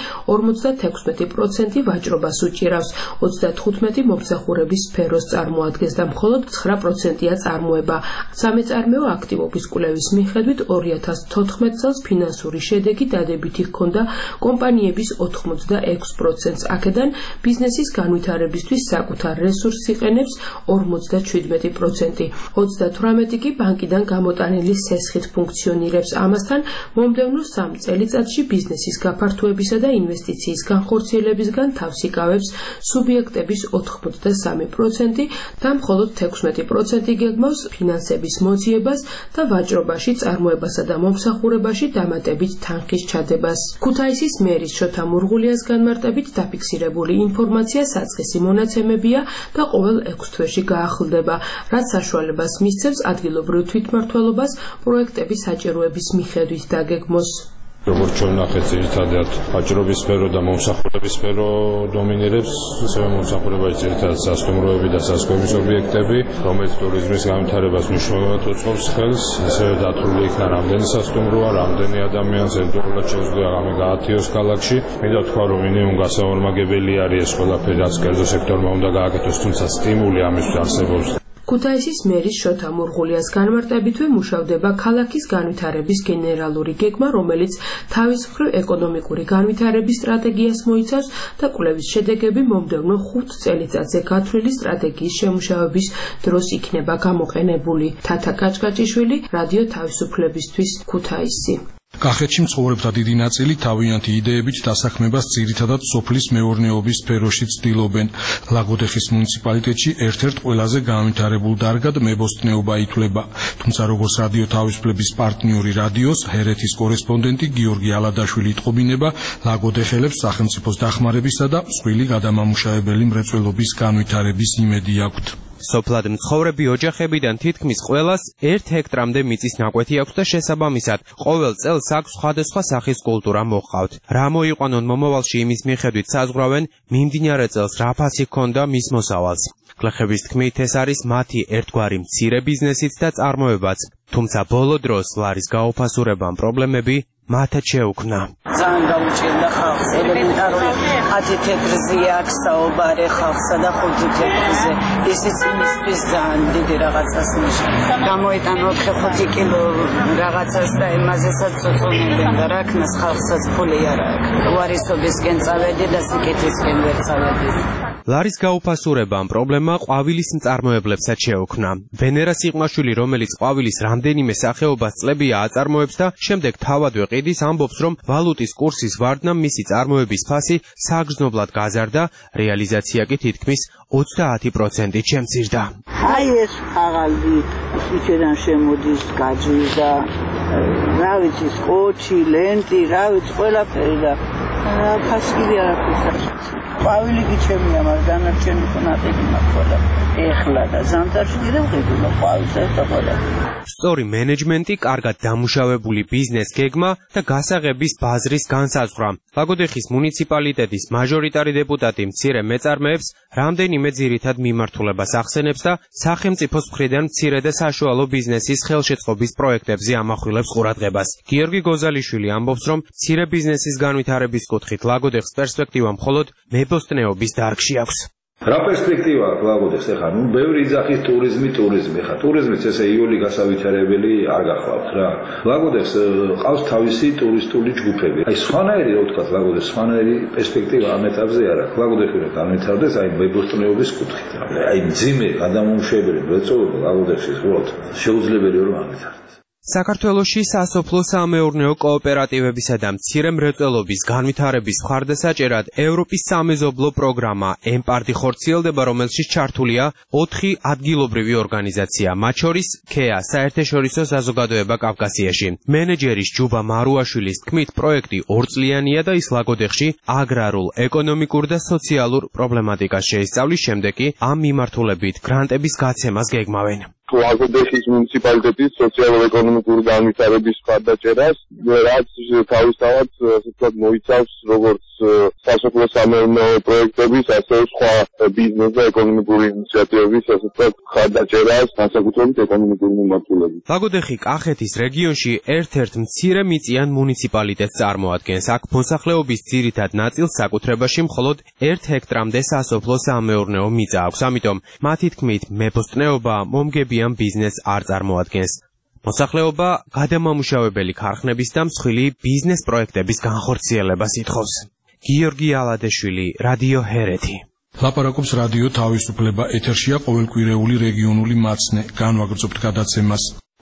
56% ვაჭრობას უჭირავს, 35 მომსახურების სფეროს წარმოადგენს და მხოლოდ 9%-ია წარმოება. სამეწარმეო აქტივობის კვლევის მიხედვით 2014 წელს ფინანსური შედეგი დადებითი ჰქონდა კომპანიების 86%-ს. აქედან ბიზნესის განვითარებისთვის საკუთარ რესურსს იყენებს 57%. 38 კი ბანკიდან გამოტანილი სესხით ფუნქციონირებს. ამასთან მომდევნო 3 წელიწადში ბიზნესის გაფართოებისა და ინვესტიციის განხორციელებისგან თავს იკავებს სუბიექტების 83% და მხოლოდ 16% გეგმავს ფინანსების მოძიებას და ვაჭრობაში, წარმოებასა და მომსახურებაში დამატებით თანხის ჩადებას. ქუთაისის მერის შოთა მურღულიას განმარტებით დაფიქსირებული ინფორმაცია საწყისი მონაცემებია და ყოველ 6 თვეში გაახლდება, რაც საშუალებას მისცემს ადგილობრივ თვითმმართველობას პროექტების საჭიროების მიხედვით დაგეგმოს. როგორც ჩვენ ნახეთ, ძირითადად ვაჭრობის სფერო და მომსახურების სფერო დომინირებს, ასევე მომსახურებაში ძირითადად სასტუმროები და სასკომის ობიექტები, რომელიც ტურიზმის განვითარებას მნიშვნელოვნად უწყობს ხელს, ასევე დათვლილი იქნა რამდენი სასტუმროა, რამდენი ადამიანს ერთდროულად შეუძლია ამე გაათიოს ქალაქში. მინდა თქვა, რომ მინიმუმ გასაორმაგებელი არის ეს ყველაფერი, რაც კერძო სექტორმა უნდა გააკეთოს, თუმცა სტიმული ამისთვის არსებობს. ქუთაისის მერის შოთა მურღულიას განმარტებითვე მუშავდება ქალაქის განვითარების გენერალური გეგმა, რომელიც თავის მხრივ ეკონომიკური განვითარების სტრატეგიას მოიცავს და კვლევის შედეგები მომდევნო 5 წელიწადზე გათვლილი სტრატეგიის შემუშავების დროს იქნება გამოყენებული. თათა კაჭკაჭიშვილი, რადიო თავისუფლებისთვის, ქუთაისი. კახეთში მცხოვრებთა დიდი ნაწილი თავიანთი იდეებით დასაქმებას ძირითადად სოფლის მეურნეობის სფეროში ცდილობენ. ლაგოდეხის მუნიციპალიტეტში ერთ-ერთ ყველაზე განვითარებულ დარგად მებოსტნეობა ითვლება. თუმცა როგორც რადიო თავისუფლების პარტნიორი რადიოს ჰერეთის კორესპონდენტი გიორგი ალადაშვილი იტყობინება, ლაგოდეხელებს სახელმწიფოს დახმარებისა და მსხვილი გადამამუშავებელი მრეწველობის განვითარების იმედი აქვთ. სოფლად მცხოვრები ოჯახებიდან თითქმის ყველას 1 ჰექტრამდე მიწის ნაკვეთი აქვს და შესაბამისად ყოველ წელს აქვს სხვადასხვა სახის კულტურა მოჰყავთ. რა მოიყვანონ მომავალში იმის მიხედვით საზღვრავენ, მიმდინარე წელს რა ფასი ჰქონდა მის მოსავალს. გლეხების თქმით, ეს არის მათი ერთგვარი მცირე ბიზნესიც და წარმოებაც, თუმცა ბოლო დროს ლარის გაუფასურებამ პრობლემები მათაც შეუქმნა. ძალიან გაუჭირდა ხალხს, ელემენტარული 10 თეთრზე აქვს საუბარი ხალხსა და 5 თეთრზე. ისიც იმისთვის ძალიან დიდი რაღაცას ნიშნავს. გამოიტან 4-5 კილო რაღაცას და იმაზესაც წუწუნებენ და რა ქნას ხალხსაც ფული არ აქვს. უარისობისკენ წავედი და სიკეთისკენ ვერ წავედი. ლარის გაუფასურებამ პრობლემა ყვავილის მწარმოებლებსაც შეუქმნა. ვენერა სიყმაშვილი, რომელიც ყვავილის რამდენიმე სახეობას წლებია აწარმოებს და შემდეგ თავადვე ყიდის, ამბობს, რომ ვალუტის კურსის ვარდნამ მისი წარმოების ფასი საგრძნობლად გაზარდა, რეალიზაცია კი თითქმის 30%-ით შემცირდა. აი ეს აღალდი ისედან შემოდის გაჯვი და რა ვიცი, სკოჩი, ლენტი, რა ვიცი, ყველაფერი და ფასკივი არაფერს. ყვავილი გიჩემია, მაგრამ დანარჩენი ყნატები მაქვს. ეხლა და ზამთარში კიდევ ღირებულა ყვავილს და ყველაფერი. სწორი მენეჯმენტი, კარგად დამუშავებული ბიზნეს გეგმა და გასაღების ბაზრის განსაზღვრა. ლაგოდეხის მუნიციპალიტეტის მაჟორიტარი დეპუტატი მცირე მეწარმეებს რამდენიმე ძირითად მიმართულებას ახსენებს და სახელმწიფოს მხრიდან მცირე და საშუალო ბიზნესის ხელშეწყობის პროექტებზე ამახვილებს ყურადღებას. გიორგი გოზალიშვილი ამბობს, რომ მცირე ბიზნესის განვითარების კუთხით ლაგოდეხს პერსპექტივა მხოლოდ მებოსტნეობის დარგში აქვს. რა პერსპექტივა აქვს ლაგოდეხს? ეხლა ბევრი იძახის ტურიზმი. ხა ტურიზმიც ესე იული გასავითარებელი არ გახლავთ რა. ლაგოდეხს ყავს თავისი ტურისტული ჯგუფები. აი სხვანაირი რო ვთქვათ, ლაგოდეხს სხვანაირი პერსპექტივა ამ ეტაპზე არ აქვს. ლაგოდეხი რო განვითარდეს აი მებოსტნეობის კუთხით. აი მძიმე გადამამუშავებელი მრეწველობა ლაგოდეხში უბრალოდ შეუძლებელი რომ განვითარდეს. საქართველოში სასოფლო-სამეურნეო კოოპერატივებისა და მცირე მრეწველობის განვითარების მხარდასაჭერად ევროპის სამეზობლო პროგრამა ემპარტი ხორციელდება, რომელშიც ჩართულია 4 ადგილობრივი ორგანიზაცია, მათ შორის ქეა საერთაშორისო საზოგადოება კავკასიაში. მენეჯერის ჯუბა მარუაშვილის თქმით, პროექტი 2 წლიანია და ის ლაგოდეხში აგრარულ, ეკონომიკურ და სოციალურ პრობლემატიკას შეისწავლის, შემდეგ კი ამ მიმართულებით გრანტების გაცემას გეგმავენ. ლაგოდეხის მუნიციპალიტეტის სოციალურ-ეკონომიკური განვითარების მხარდაჭერას, რაც თავისთავად ასე მოიცავს როგორც სასოფლო-სამეურნეო პროექტების, ასევე სხვა ბიზნეს და ეკონომიკური ინიციატივების მხარდაჭერას, განსაკუთრებით ეკონომიკური მიმართულებით. ლაგოდეხი კახეთის რეგიონში ერთ-ერთ მცირე მიწიან მუნიციპალიტეტს წარმოადგენს. აქ მოსახლეობის ძირითად ნაწილს საკუთრებაში მხოლოდ 1 ჰექტრამდე სასოფლო-სამეურნეო მიწა აქვს. ამიტომ მათი თქმით, მებოსტნეობა მომგებიან ბიზნესს არ წარმოადგენს. მოსახლეობა გადამამუშავებელი ქარხნების და მსხვილი ბიზნეს პროექტების განხორციელებას ითხოვს. გიორგი ალადაშვილი, რადიო ჰერეთი. ლაპარაკობს რადიო თავისუფლება, ეთერშია ყოველკვირეული რეგიონული მაცნე. განვაგრძობთ გადაცემას.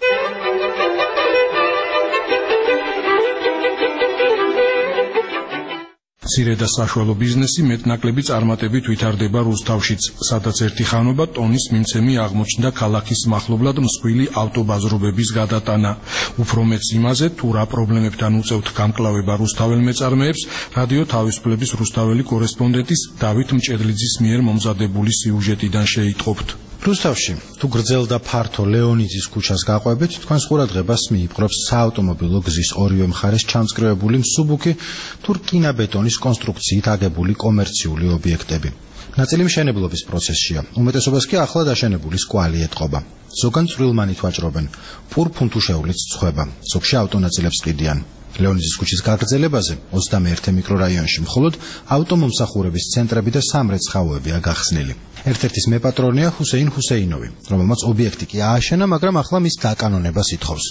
მცირე და საშუალო ბიზნესი მეტნაკლები წარმატებით ვითარდება რუსთავშიც, სადაც ერთი ხანობა ტონის მიმცემი აღმოჩნდა ქალაქის მახლობლად მსხვილი ავტობაზრობების გადატანა. უფრო მეც იმაზე, თუ რა პრობლემებთან უწევთ გამკლავება რუსთაველ მეწარმეებს, რადიო თავისუფლების რუსთაველი კორესპონდენტის დავით მჭედლიძის მიერ მომზადებული სიუჟეტიდან შეიტყობთ. რუსთავში, თუ გრძელ და ფართო ლეონიძის ქუჩას გაყვებით, თქვენს ყურადღებას მიიპყრობს საავტომობილო გზის ორივე მხარეს ჩამწკრივებული მსუბუქი თუ რკინაბეტონის კონსტრუქციით აგებული კომერციული ობიექტები. ნაწილი მშენებლობის პროცესშია, უმეტესობას კი ახლად აშენებულის კვალი ეტყობა. ზოგან წვრილმანით ვაჭრობენ, პურფუნთუშეულიც ცხება, ზოგში ავტონაწილებს ყიდიან. ლეონიძის ქუჩის გაგრძელებაზე 21 მიკრორაიონში მხოლოდ ავტომომსახურების ცენტრები და სამრეცხაოებია გახსნილი. ერთ-ერთის მეპატრონია ჰუსეინ ჰუსეინოვი, რომელმაც ობიექტი კი ააშენა, მაგრამ ახლა მის დაკანონებას ითხოვს.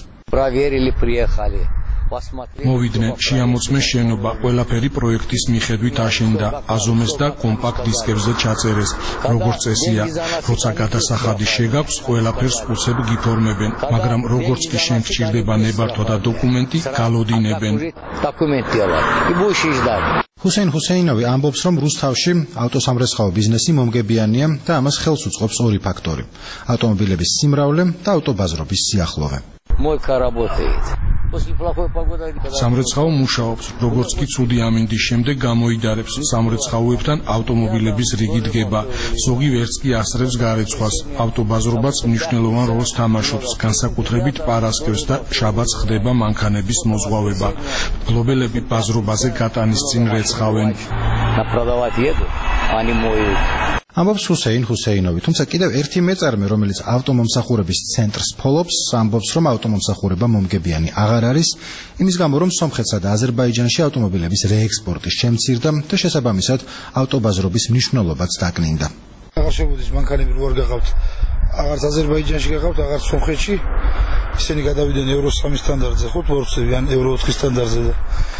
მოვიდნენ, შეამოწმეს შენობა, ყველაფერი პროექტის მიხედვით აშენდა, აზომეს და კომპაქტ დისკებზე ჩაწერეს. როგორც წესია, როცა გადასახადი შეგაქვს, ყველაფერს უცებ გიფორმებენ, მაგრამ როგორც კი შენ გჭირდება ნებართვა და დოკუმენტი, გალოდინებენ. ჰუსეინ ჰუსეინოვი ამბობს, რომ რუსთავში ავტოსამრეცხაო ბიზნესი მომგებიანია და ამას ხელს უწყობს ორი ფაქტორი: ავტომობილების სიმრავლე და ავტობაზრობის სიახლოვე. სამრეცხაო მუშაობს, როგორც კი ცუდი ამინდის შემდეგ გამოიდარებს. სამრეცხაოებთან ავტომობილების რიგი დგება. ზოგი ვერც კი ასრებს გარეცხვას. ავტობაზრობაც მნიშვნელოვან როლს თამაშობს, განსაკუთრებით პარასკევს და შაბათს ხდება მანქანების მოზღვავება. მფლობელები ბაზრობაზე გატანის წინ რეცხავენ. ამბობს ჰუსეინ ჰუსეინოვი, თუმცა კიდევ ერთი მეწარმე, რომელიც ავტომომსახურების ცენტრს ფოლობს, ამბობს, რომ ავტომომსახურება მომგებიანი აღარ არის, იმის გამო, რომ სომხეთსა და აზერბაიჯანში ავტომობილების რეექსპორტი შემცირდა და შესაბამისად ავტობაზრობის მნიშვნელობაც დაკნინდა. აღარ შეგუდის მანქანები რო არ გახავთ, აღარც აზერბაიჯანში გახავთ, აღარც სომხეთში, ისინი გადავიდნენ ევრო 3 სტანდარტზე, ხო, თორცები ან ევრო 4 სტანდარტზე და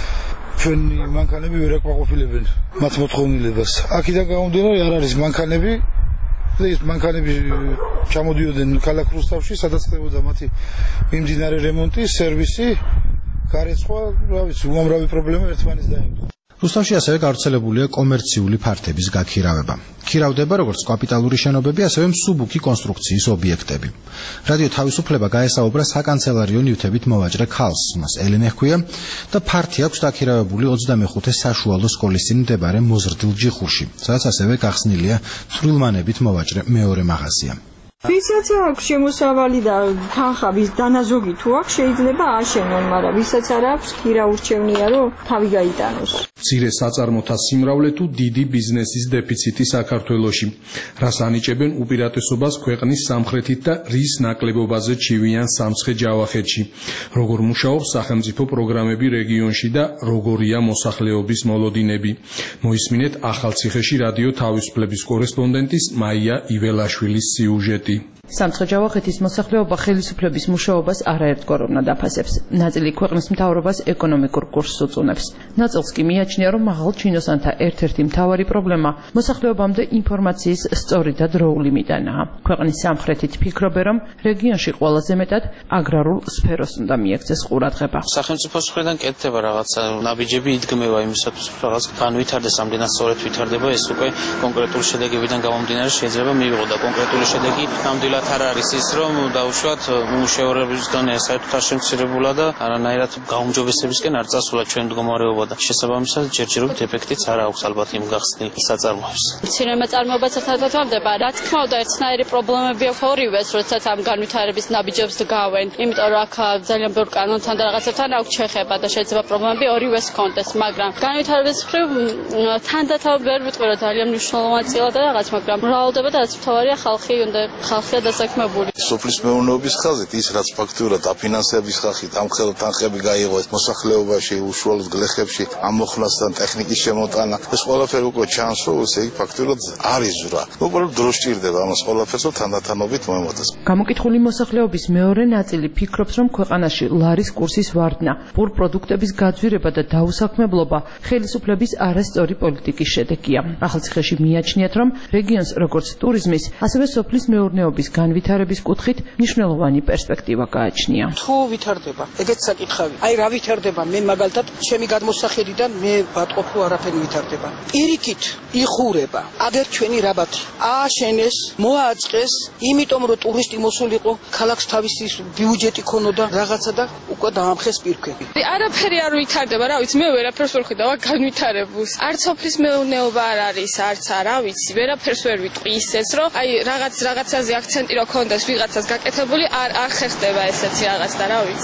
ჩვენი მანქანები ვერ აკმაყოფილებენ მათ მოთხოვნილებას. აქედან გამომდინარე არ არის მანქანები და ეს მანქანები ჩამოდიოდნენ ქალაქ რუსთავში, სადაც ხდებოდა მათი მიმდინარე რემონტი, სერვისი, გარეცხვა, რა ვიცი, უამრავი პრობლემა ერთმანეთს დაემთხვა. რუსთავში ასევე გავრცელებულია კომერციული ფართების გაქირავება. ქირავდება როგორც კაპიტალური შენობები, ასევე მსუბუქი კონსტრუქციის ობიექტები. რადიო თავისუფლება გაესაუბრა საკანცელარიო ნივთებით მოვაჭრე ქალს, მას ელენე ჰქვია და ფართი აქვს დაქირავებული 25 საშუალო სკოლის წინ მდებარე მოზრდილ ჯიხურში, სადაც ასევე გახსნილია წვრილმანებით მოვაჭრე მეორე მაღაზია. ვისაც აქვს შემოსავალი და თანხების დანაზოგი თუ აქვს, შეიძლება აშენონ, მაგრამ ვისაც არ აქვს, ქირა ურჩევნია, რომ თავი გაიტანოს. მცირე საწარმოთა სიმრავლე თუ დიდი ბიზნესის დეფიციტი საქართველოში. რას ანიჭებენ უპირატესობას ქვეყნის სამხრეთით და რის ნაკლებობაზე ჩივიან სამცხე-ჯავახეთში. როგორ მუშაობს სახელმწიფო პროგრამები რეგიონში და როგორია მოსახლეობის მოლოდინები. მოისმინეთ ახალციხეში რადიო თავისუფლების კორესპონდენტის მაია იველაშვილის სიუჟეტი. სამცხე-ჯავახეთის მოსახლეობა ხელისუფლების მუშაობას არაერთგვაროვნად აფასებს. ნაწილი ქვეყნის მთავრობას ეკონომიკურ კურსს უწუნებს. ნაწილს კი მიაჩნია, რომ მაღალ ჩინოსანთა ერთ-ერთი მთავარი პრობლემა მოსახლეობამდე ინფორმაციის სწორი და დროული მიტანაა. ქვეყნის სამხრეთით ფიქრობენ, რომ რეგიონში ყველაზე მეტად აგრარულ სფეროს უნდა მიექცეს ყურადღება. სახელმწიფოს მხრიდან კეთდება რაღაცა ნაბიჯები იდგმება იმისათვის, რომ რაღაც განვითარდეს, ამდენად სწორედ ვითარდება, ეს უკვე კონკრეტული შედეგებიდან გამომდინარე შეიძლება მივიღო და კონკრეტული შედეგი ნამდვილად არ არის ის, რომ დაუშვათ მუშაობების დონე საერთოდ არ შემცირებულა და არანაირად გაუმჯობესებისკენ არ წასულა ჩვენ მდგომარეობა და შესაბამისად ჯერჯერობით ეფექტიც არ აქვს ალბათ იმ გახსნილ საწარმოებს. მცირე მეწარმეობაც ერთადერთდება, რაც თქმა უნდა ერთნაირი პრობლემები აქვს ორივეს, როდესაც ამ განვითარების ნაბიჯებს დგავენ, იმიტომ რომ აქ ძალიან ბევრ კანონთან და რაღაცებთან აქვს ჩეხება და შეიძლება პრობლემები ორივეს ჰქონდეს, მაგრამ განვითარების მხრივ თანდათან ვერ ვიტყვი რომ ძალიან მნიშვნელოვანი წილა და რაღაც, მაგრამ მრავლდება და რაც მთავარია ხალხია დასაქმებული. სოფლის მეურნეობის ხაზით ის რაც ფაქტურად დაფინანსების ხალხით ამხელო თანხები გაიღოს მოსახლეობაში, უშუალოდ გლეხებში ამოხსნასთან ტექნიკის შემოტანა, ეს ყველაფერი უკვე ჩანს, რომ ესე იგი ფაქტურად არის ზრა. უბრალოდ დრო სჭირდება ამას ყველაფერს თანდათანობით მოემართოს. გამოკითხული მოსახლეობის მეორე ნაწილი ფიქრობს, რომ ქვეყანაში ლარის კურსის ვარდნა, პურ პროდუქტების გაძვირება და დაუსაქმებლობა ხელისუფლების არასწორი პოლიტიკის შედეგია. ახალციხეში მიაჩნიათ, რომ რეგიონს როგორც ტურიზმის, ასევე სოფლის მეურნეობის განვითარების კუთხით მნიშვნელოვანი პერსპექტივა გააჩნია. თუ ვითარდება, ეგეც საკითხავი. აი რა ვითარდება, მე მაგალითად ჩემი გადმოსახედიდან მე ვატყობ, რომ არაფერი ვითარდება. პირიქით იხურება. აგერ ჩვენი რაბათი ააშენეს, მოაწყეს, იმიტომ რომ ტურისტი მოსულიყო, ქალაქს თავისი ბიუჯეტი ქონოდა რაღაცა და უკვე დაამხეს პირქვები. არაფერი არ ვითარდება, რა ვიცი, მე ვერაფერს ვერ ხედავ განვითარებულს. არც სოფლის მეურნეობა არ არის, არც არა ვიცი, ვერაფერს ვერ ვიტყვი ისეც, რომ აი რაღაცაზე აქცენტი რო ქონდეს ვიღაცას გაკეთებული, არ ხერხდება ესეთი რაღაც და რა ვიცი.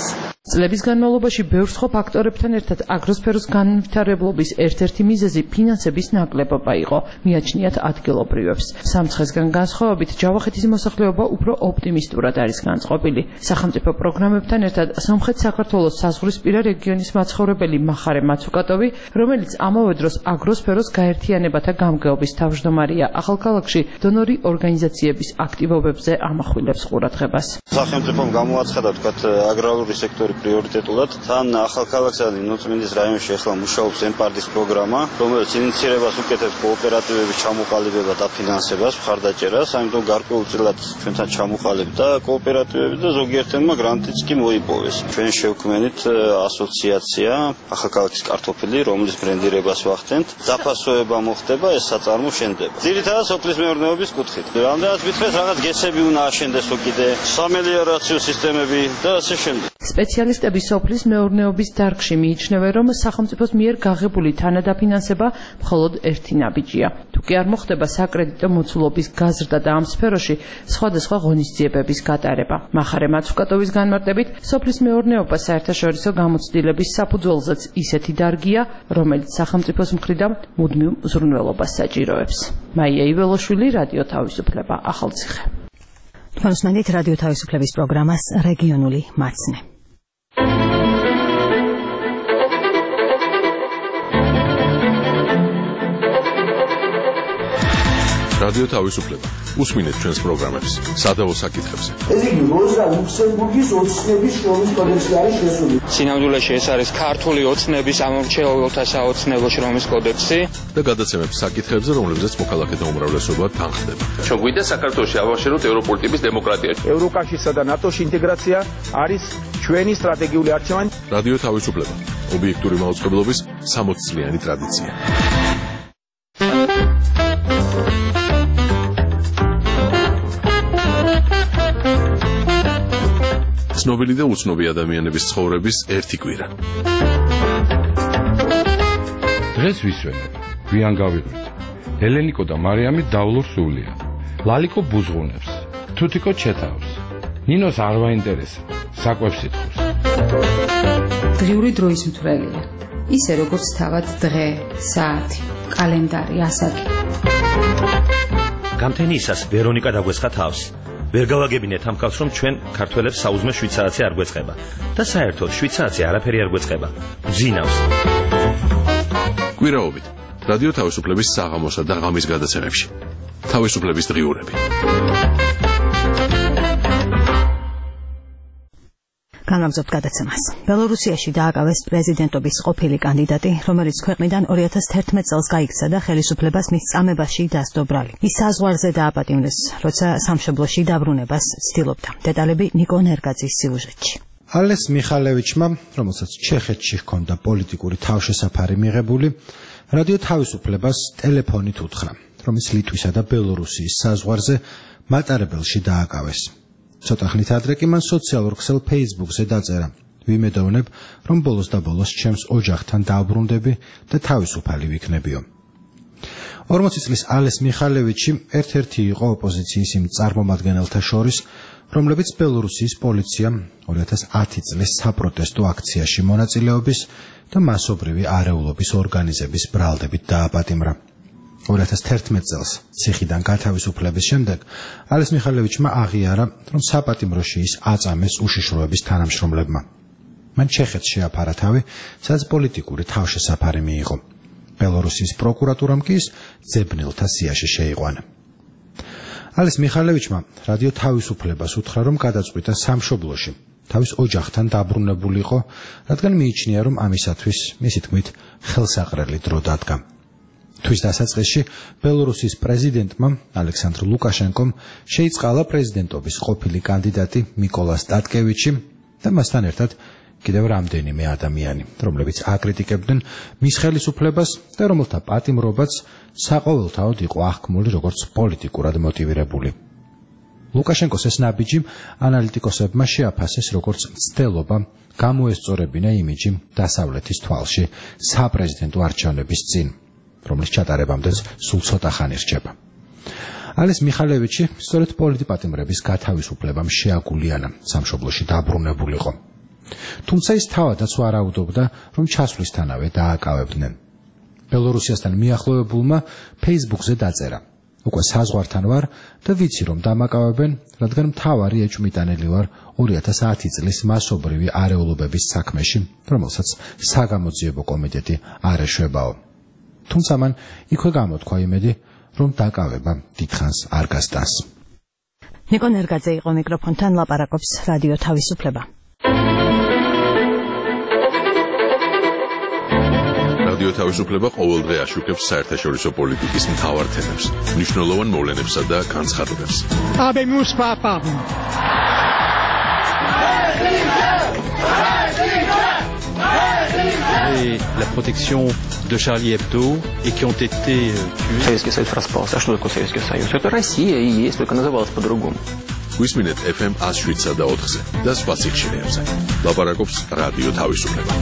წლების განმავლობაში ბევრ სხვა ფაქტორებთან ერთად აგროსფეროს განვითარებლობის ერთ-ერთი მიზეზი ფინანსების ნაკლებობა იყო, მიაჩნიათ ადგილობრივებს. სამცხესგან განსხვავებით, ჯავახეთის მოსახლეობა უფრო ოპტიმისტურად არის განწყობილი. სახელმწიფო პროგრამებთან ერთად სომხეთ-საქართველოს საზღვრისპირა რეგიონის მაცხოვრებელი მახარე მაცუკატოვი, რომელიც ამავე დროს აგროსფეროს გაერთიანებათა გამგეობის თავმჯდომარეა ახალქალაქში, დონორი ორგანიზაციების აქტივობებზე ამახვილებს ყურადღებას. სახელმწიფომ გამოაცხადა თქვათ აგრარული სექტორი პრიორიტეტულად, თან ახალქალაქსა და ნინოწმინდის რაიონში ახლა მუშაობს ემპარდის პროგრამა, რომელიც ინიცირებას უკეთებს კოოპერატივების ჩამოყალიბება და ფინანსებას, მხარდაჭერას, ამიტომ გარკვეულწილად ჩვენთან ჩამოყალიბდა და კოოპერატივები და ზოგიერთებმა გრანტიც კი მოიპოვეს. ჩვენ შევქმნით ასოციაცია ახალქალაქის კარტოფილი, რომლის ბრენდირებას ვახდენთ. დაფასოება მოხდება, ეს საწარმო შენდება. ძირითადად სოფლის მეურნეობის კუთხით. რამდენად მithres რაღაც გესები უნდა აშენდეს უკიდე, სამელიორაციო სისტემები და ასე შემდეგ. სპეციალისტები სოფლის მეურნეობის დარგში მიიჩნევენ, რომ სახელმწიფოს მიერ გაღებული თანადაფინანსება მხოლოდ ერთი ნაბიჯია. თუ კი არ მოხდება საკრედიტო მოცულობის გაზრდა და ამ სფეროში სხვადასხვა ღონისძიებების გატარება. მახარე მაცუკატოვის განმარტებით, სოფლის მეურნეობა საერთაშორისო გამოცდილების საფუძველზეც ისეთი დარგია, რომელიც სახელმწიფოს მხრიდან მუდმივ ზრუნველობას საჭიროებს. მაია იველოშვილი, რადიო თავისუფლება, ახალციხე. თქვენ უსმენთ რადიო თავისუფლების პროგრამას რეგიონული მარცნე. რადიო თავისუფლება. უსმინეთ ჩვენს პროგრამებს სადავო საკითხებზე. ეს იგი როზა ლუქსემბურგის ოცნების შრომის კოდექსი არის შესული. სინამდვილეში ეს არის ქართული ოცნების ამორჩეულთა საოცნებო შრომის კოდექსი და გადაცემებს საკითხებზე, რომლებზეც მოქალაქეთა უმრავლესობა თანხდება. ჩვენ გვინდა საქართველოში ავაშენოთ ევროპული ტიპის დემოკრატია. ევროკავშირსა და ნატოს ინტეგრაცია არის ჩვენი სტრატეგიული არჩევანი. რადიო თავისუფლება. ობიექტური მაუწყებლობის 60 წლიანი ტრადიცია. ცნობილი და უცნობი ადამიანების ცხოვრების ერთი კვირა. დღეს ვისვენებ, გვიან გავიღვით. ელენიკო და მარიამი დავლურ სულია. ლალიკო ბუზღუნებს, თუთიკო ჩეთავს. ნინოს არ ვაინტერესებს, საკვებს ითხოვს. დღიური დროის მთვრელია. ისე როგორც თავად დღე, საათი, კალენდარი, ასაკი. გამთენიისას ვერონიკა დაგვესხა თავს. ვერ გავაგებინეთ ამ კაცს, რომ ჩვენ ქართველებს საუზმე შვიცარაცი არ გვეწყება და საერთოდ შვიცარაცი არაფერი არ გვეწყება. გძინავს. კვირაობით რადიო თავისუფლების საღამოსა და ღამის გადაცემებში. თავისუფლების დღიურები. განაგზობთ გადაცემას. ბელორუსიაში დააკავეს პრეზიდენტობის ყოფილი კანდიდატი, რომელიც ქვეყნიდან 2011 წელს გაიქცა და ხელისუფლებას მის წამებაში დასდო ბრალი. ის საზღვარზე დააპატიმრეს, როცა სამშობლოში დაბრუნებას ცდილობდა. დეტალები ნიკო ნერგაძის სიუჟეტში. ალეს მიხალევიჩმა, რომელსაც ჩეხეთში ჰქონდა პოლიტიკური თავშესაფარი მიღებული, რადიო თავისუფლებას ტელეფონით უთხრა, რომ ის ლიტვისა და ბელორუსიის საზღვარზე მატარებელში დააკავეს. ცოტა ხნით ადრე კი მან სოციალურ ქსელ Facebook-ზე დაწერა: ვიმედოვნებ, რომ ბოლოს და ბოლოს ჩემს ოჯახთან დავბრუნდები და თავისუფალი ვიქნებიო. 40 წლის ალეს მიხალევიჩი ერთ-ერთი იყო ოპოზიციის იმ წარმომადგენელთა შორის, რომლებიც ბელორუსიის პოლიციამ 2010 წლის საპროტესტო აქციაში მონაწილეობის და მასობრივი არეულობის ორგანიზების ბრალდებით დააპატიმრა. 2011 წელს ციხიდან გათავისუფლების შემდეგ ალეს მიხალევიჩმა აღიარა, რომ საპატიმროში ის აწამეს უშიშროების თანამშრომლებმა. მან ჩეხეთს შეაფარა თავი, სადაც პოლიტიკური თავშესაფარი მიიღო. ბელორუსიის პროკურატურამ კი ის ძებნელთა სიაში შეიყვანა. ალეს მიხალევიჩმა რადიო თავისუფლებას უთხრა, რომ გადაწყვიტა სამშობლოში თავის ოჯახთან დაბრუნებულიყო, რადგან მიიჩნია, რომ ამისათვის მისი თქმით ხელსაყრელი დრო დადგა. თვის დასაწყისში ბელორუსიის პრეზიდენტმა ალექსანდრ ლუკაშენკომ შეიწყალა პრეზიდენტობის ყოფილი კანდიდატი მიკოლა სტატკევიჩი და მასთან ერთად კიდევ რამდენიმე ადამიანი, რომლებიც აკრიტიკებდნენ მის ხელისუფლებას და რომელთა პატიმრობაც საყოველთაოდ იყო აღქმული როგორც პოლიტიკურად მოტივირებული. ლუკაშენკოს ეს ნაბიჯი ანალიტიკოსებმა შეაფასეს როგორც მცდელობა გამოესწორებინა იმიჯი დასავლეთის თვალში საპრეზიდენტო არჩევნების წინ, რომლის ჩატარებამდეც სულ ცოტა ხანი რჩება. ალეს მიხალევიჩი სწორედ პოლიტპატიმრების გათავისუფლებამ შეაგულიანა სამშობლოში დაბრუნებულიყო. თუმცა ის თავადაც ვარაუდობდა, რომ ჩასვლისთანავე დააკავებდნენ. ბელორუსიასთან მიახლოებულმა Facebook-ზე დაწერა: უკვე საზღვართან ვარ და ვიცი რომ დამაკავებენ, რადგან მთავარი ეჭვმიტანილი ვარ 2010 წლის მასობრივი არეულობების საქმეში, რომელსაც საგამოძიებო კომიტეტი არ ეშვებაო. თუმცა მან იქვე გამოთქვა იმედი, რომ დაკავება დიდხანს არ გასტანს. ნიკო ნერგაძე იყო მიკროფონთან, ლაპარაკობს რადიო თავისუფლება. რადიო თავისუფლება ყოველდღე აშუქებს საერთაშორისო პოლიტიკის მთავარ თემებს, მნიშვნელოვან მოვლენებსა და განცხადებებს. Et la protection de Charlie Hebdo et qui ont été tués. Советский Союз распался. А что такое Советский Союз? Это Россия и есть, только называлась по-другому. გვისმინეთ FM 107.4-ზე და სხვა სიხშირეებზე. ლაპარაკობს რადიო თავისუფლება.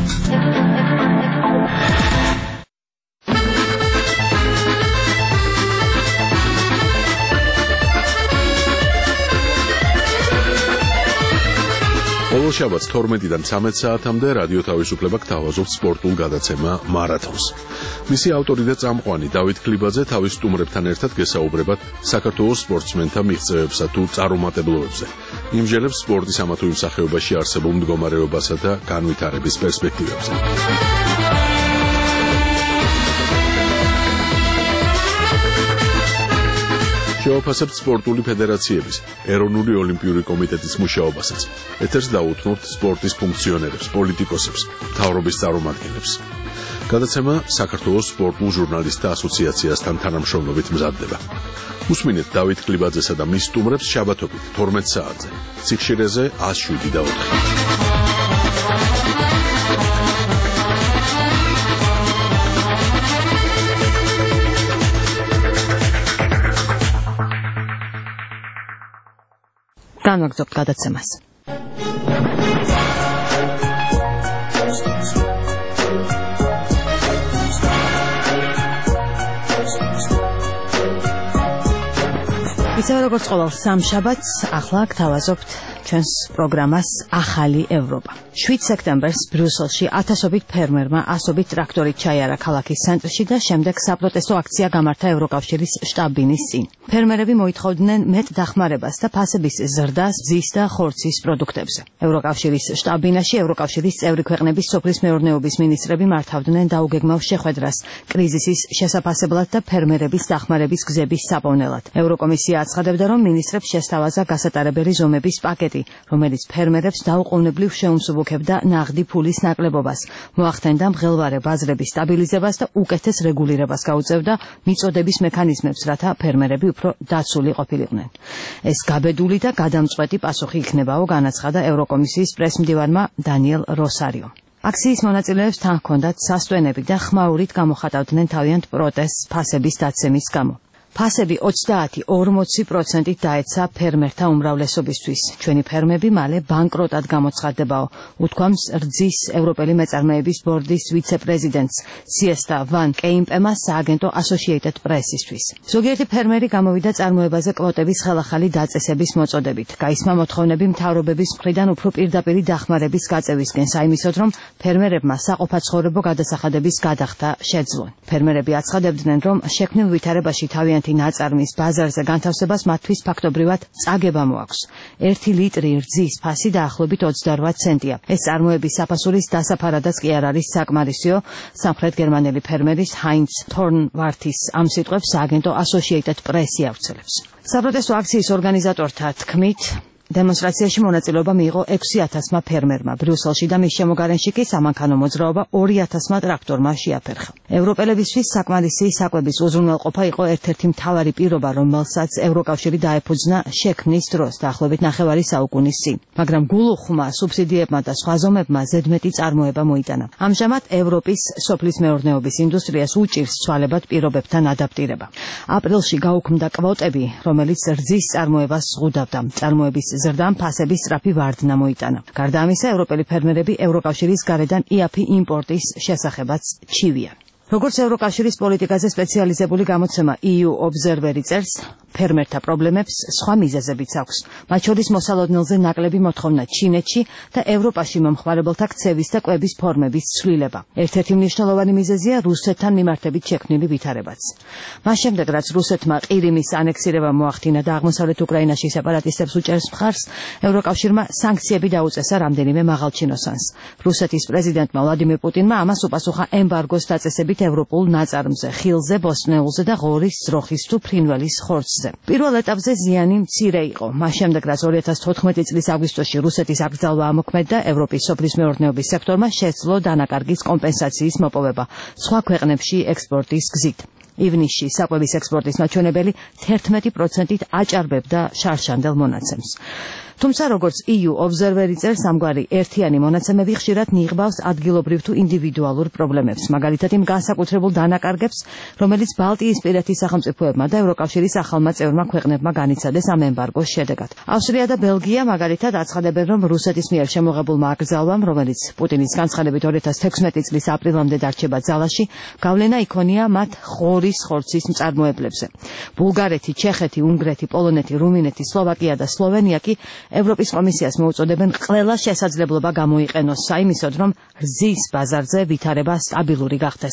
ყოველ შაბათს 12-დან 13 საათამდე რადიო თავისუფლება გთავაზობს სპორტულ გადაცემა მარათონს. მისი ავტორი და წამყვანი დავით ქლიბაძე თავის სტუმრებთან ერთად გესაუბრებათ საქართველოს სპორტსმენთა მიღწევებსა თუ წარუმატებლობებზე. იმჟელებს სპორტის ამა თუ იმ სახეობაში არსებულ მდგომარეობასა და განვითარების პერსპექტივებზე. შევაფასებთ სპორტული ფედერაციების, ეროვნული ოლიმპიური კომიტეტის მუშაობასაც. ეთერს დაუთმობთ სპორტის ფუნქციონერებს, პოლიტიკოსებს, მთავრობის წარმომადგენლებს. გადაცემა საქართველოს სპორტულ ჟურნალისტთა ასოციაციასთან თანამშრომლობით მზადდება. უსმინეთ დავით ქლიბაძესა და მის სტუმრებს შაბათობით 12 საათზე. სიხშირეზე 107.4. განვაგრძობთ გადაცემას. ისე როგორც ყოველ სამშაბათს, ახლა გთავაზობთ ჩვენს პროგრამას ახალი ევროპა. 7 სექტემბერს ბრიუსელში ათასობით ფერმერმა ასობით ტრაქტორით ჩაიარა ქალაქის ცენტრში და შემდეგ საპროტესტო აქცია გამართა ევროკავშირის შტაბ-ბინის წინ. ფერმერები მოითხოვდნენ მეტ დახმარებას და ფასების ზრდას მზის და ხორცის პროდუქტებზე. ევროკავშირის შტაბ-ბინაში ევროკავშირის წევრი ქვეყნების სოფლის მეურნეობის მინისტრები მართავდნენ დაუგეგმავ შეხვედრას კრიზისის შესაფასებლად და ფერმერების დახმარების გზების საპოვნელად. ევროკომისია აცხადებდა, რომ მინისტრებს შესთავაზა გასატარებელი ზომების პაკეტი, რომელიც ფერმერებს დაუყოვნებლივ შეუმსუბუქებდა ნაღდი ფულის ნაკლებობას, მოახდენდა მღელვარე ბაზრების სტაბილიზებას და უკეთეს რეგულირებას გაუწევდა მიწოდების მექანიზმებს, რათა ფერმერები უფრო დაცული ყოფილიყვნენ. ეს გაბედული და გადამწყვეტი პასუხი იქნებაო, განაცხადა ევროკომისიის პრესმდივარმა დანიელ როსარიო. აქციის მონაწილეებს თან ჰქონდათ სასტვენები და ხმაურით გამოხატავდნენ თავიანთ პროტესტს ფასების დაცემის გამო. ფასები 30-40% დაეცა ფერმერთა უმრავლესობისთვის. ჩვენი ფერმები მალე ბანკროტად გამოცხადდებაო, უთქვამს რძის ევროპელი მეწარმეების ბორდის ვიცე-პრეზიდენტს სიესტა ვან კეიმპემა სააგენტო Associated Press-ისთვის. ზოგიერთი ფერმერი გამოვიდა წარმოებაზე კვოტების ხელახალი დაწესების მოწოდებით. გაისმა მოთხოვნები მთავრობების მხრიდან უფრო პირდაპირი დახმარების გაწევისკენ, საიმისოდ რომ ფერმერებმა საყოფაცხოვრებო გადასახადების გადახდა შეძლონ. ფერმერები აცხადებდნენ, რომ შექმნილ ვითარებაში თავიანთი ნაწარმის ბაზარზე განთავსებას მათთვის ფაქტობრივად წაგება მოაქვს. 1 ლიტრი რძის ფასი დაახლოებით 28 ცენტია. ეს წარმოების საფასურის დასაფარადაც კი არ არის საკმარისიო. სამხრეთ გერმანელი ფერმერის ჰაინც თორნვართის ამ სიტყვებს სააგენტო Associated Press-ი ავრცელებს. საპროტესტო აქციის ორგანიზატორთა თქმით, დემონსტრაციაში მონაწილეობა მიიღო 6000-მა ფერმერმა. ბრიუსელში და მის შემოგარენში კი სამანქანო მოძრაობა 2000-მა ტრაქტორმა შეაფერხა. ევროპელებისთვის საკმარისი საკვების უზრუნველყოფა იყო ერთ-ერთი მთავარი პირობა, რომელსაც ევროკავშირი დაეფუძნა შექმნის დროს, დაახლოებით 9 საუკუნის წინ. მაგრამ გულუხმა, სუბსიდიებმა და სხვა ზომებმა ზედმეტი წარმოება მოიტანა. ამჟამად ევროპის სოფლის მეურნეობის ინდუსტრიას უჭირს ცვალებად პირობებთან ადაპტირება. აპრილში გაუქმდა კვოტები, რომელიც რძის წარმოებას ზღუდავდა. წარმოების ზრდამ ფასების სწრაფი ვარდნა მოიტანა. გარდა ამისა, ევროპელი ფერმერები ევროკავშირის გარედან იაფი იმპორტის შესახებაც ჩივიან. როგორც ევროკავშირის პოლიტიკაზე სპეციალიზებული გამოცემა EU Observer წერს, ფერმერთა პრობლემებს სხვა მიზეზებიც აქვს. მათ შორის მოსალოდნელზე ნაკლები მოთხოვნა ჩინეთში და ევროპაში მომხმარებელთა ქცევის და კვების ფორმების ცვლილება. ერთ-ერთი მნიშვნელოვანი მიზეზია რუსეთთან მიმართებით შექმნილი ვითარებაც. მას შემდეგ, რაც რუსეთმა ყირიმის ანექსირება მოახდინა და აღმოსავლეთ უკრაინაში სეპარატისტებს უჭერს მხარს, ევროკავშირმა სანქციები დაუწესა რამდენიმე მაღალჩინოსანს. რუსეთის პრეზიდენტმა ვლადიმირ პუტინმა ამას უპასუხა ემბარგოს დაწესებით ევროპულ ნაწარმზე, ხილზე, ბოსტნეულზე და ღორის, ძროხის თუ ფრინველის ხორცზე. პირველ ეტაპზე ზიანი მცირე იყო. მას შემდეგ, რაც 2014 წლის აგვისტოში რუსეთის აკრძალვა ამოქმედდა, ევროპის სოფლის მეურნეობის სექტორმა შეძლო დანაკარგის კომპენსაციის მოპოვება სხვა ქვეყნებში ექსპორტის გზით. ივნისში საკვების ექსპორტის მაჩვენებელი 11%-ით აჭარბებდა შარშანდელ მონაცემს. თუმცა, როგორც EU Observer წერს, ამგვარი ერთიანი მონაცემები ხშირად ნიღბავს ადგილობრივ თუ ინდივიდუალურ პრობლემებს, მაგალითად იმ განსაკუთრებულ დანაკარგებს, რომელიც ბალტიისპირეთის სახელმწიფოებმა და ევროკავშირის ახალმა წევრმა ქვეყნებმა განიცადეს ამ ემბარგოს შედეგად. ავსტრია და ბელგია მაგალითად აცხადებენ, რომ რუსეთის მიერ შემოღებულმა აკრძალვამ, რომელიც პუტინის განცხადებით 2016 წლის აპრილამდე დარჩება ძალაში, გავლენა იქონია მათ ღორის ხორცის მწარმოებლებზე. ბულგარეთი, ჩეხეთი, უნგრეთი, პოლონეთი, რუმინეთი, სლოვაკია და სლოვენია კი ევროპის კომისიას მოუწოდებენ ყველა შესაძლებლობა გამოიყენოს საიმისოდ, რომ რძის ბაზარზე ვითარება სტაბილური გახდეს.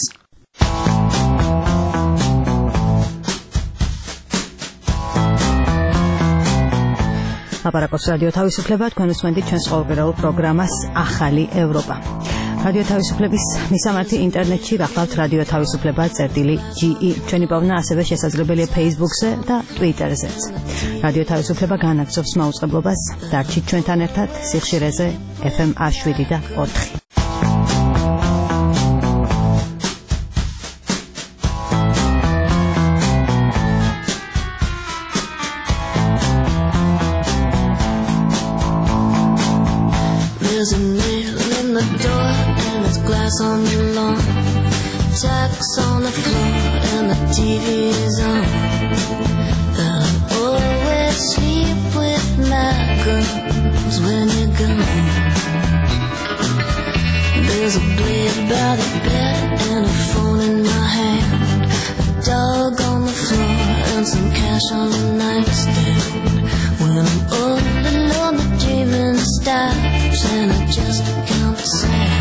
ლაპარაკობს რადიო თავისუფლება, თქვენ უსმენთ ჩვენს ყოველდღიურ პროგრამას ახალი ევროპა. რადიო თავისუფლების მისამართი ინტერნეტში გახლავთ რადიო თავისუფლება.ge. ჩვენი პოვნა ასევე შესაძლებელია Facebook-ზე და Twitter-ზეც. რადიო თავისუფლება განაგრძობს მაუწყებლობას. დარჩით ჩვენთან ერთად სიხშირეზე FM 7 და 4. On the lawn, tacks on the floor, and the TV is on. But I always sleep with my gums when you're gone. There's a blade by the bed and a phone in my hand, a dog on the floor and some cash on the nightstand. When I'm all alone, the dreaming stops and I just count the sand.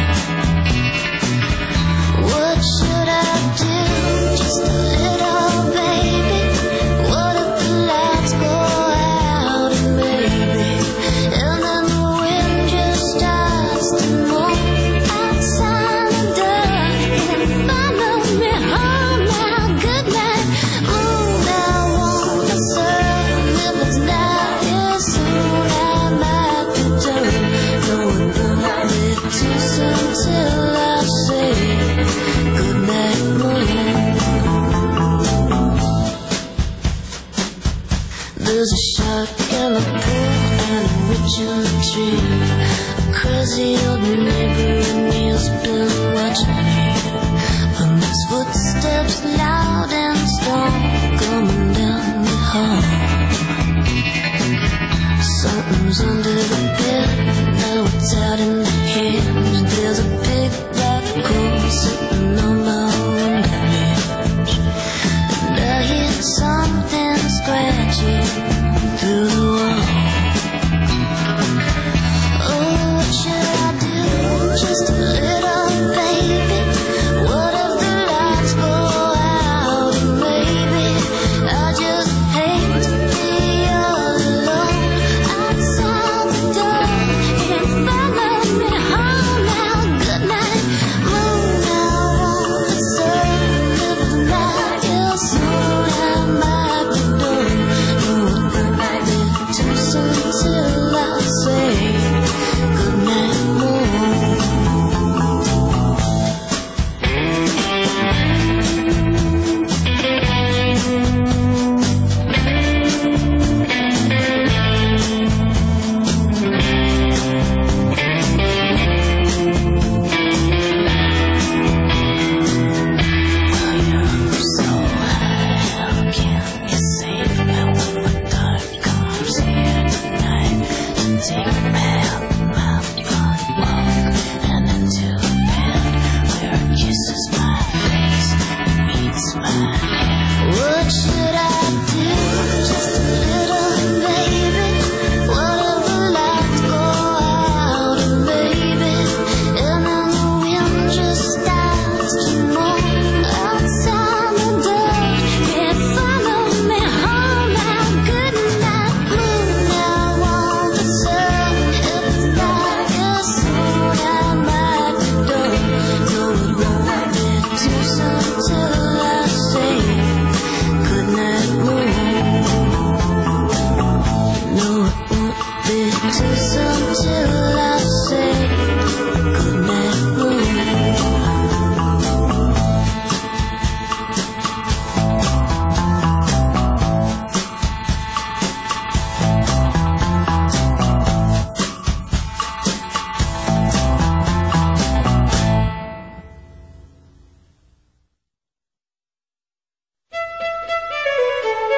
What should I do? Just a little baby. What if the lights go out and maybe, and then the wind just starts to move outside the door and follow me home now. Good night. Ooh, I wanna serve if it's not here soon. I might return. No, it won't be too soon till I say goodnight, moon. There's a shark in the pool and a witch in the tree. A crazy old neighbor and he's been watching me. When his footsteps loud and strong coming down the hall. Something's under the bed, now it's out in the hedge. There's a big black hole sitting on my window ledge, and I hear something scratching through the wall. Oh, what should I do? Just a little baby. What if the lights go out and maybe I just hate to be all alone outside the door.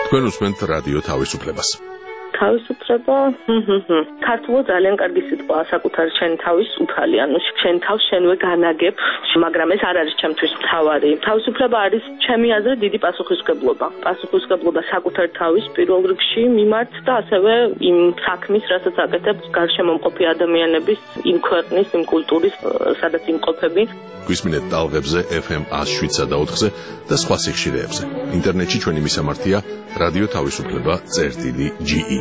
თქვენ უსმენთ რადიო თავისუფლებას. თავისუფლება ქართულად ძალიან კარგი სიტყვაა საკუთარი შენი თავის უფალი, ანუ შენ თავს შენვე განაგებ, მაგრამ ეს არ არის ჩემთვის მთავარი. თავისუფლება არის ჩემი აზრით დიდი პასუხისმგებლობა. პასუხისმგებლობა საკუთარი თავის პირველ რიგში მიმართ და ასევე იმ საქმის, რასაც აკეთებ გარშემო მყოფი ადამიანების, იმ ქვეყნის, იმ კულტურის, სადაც იმყოფები. გვისმინეთ ტალღებზე FM 107.4-ზე და სხვა სიხშირეებზე. ინტერნეტში ჩვენი მისამართია რადიო თავისუფლება.ge.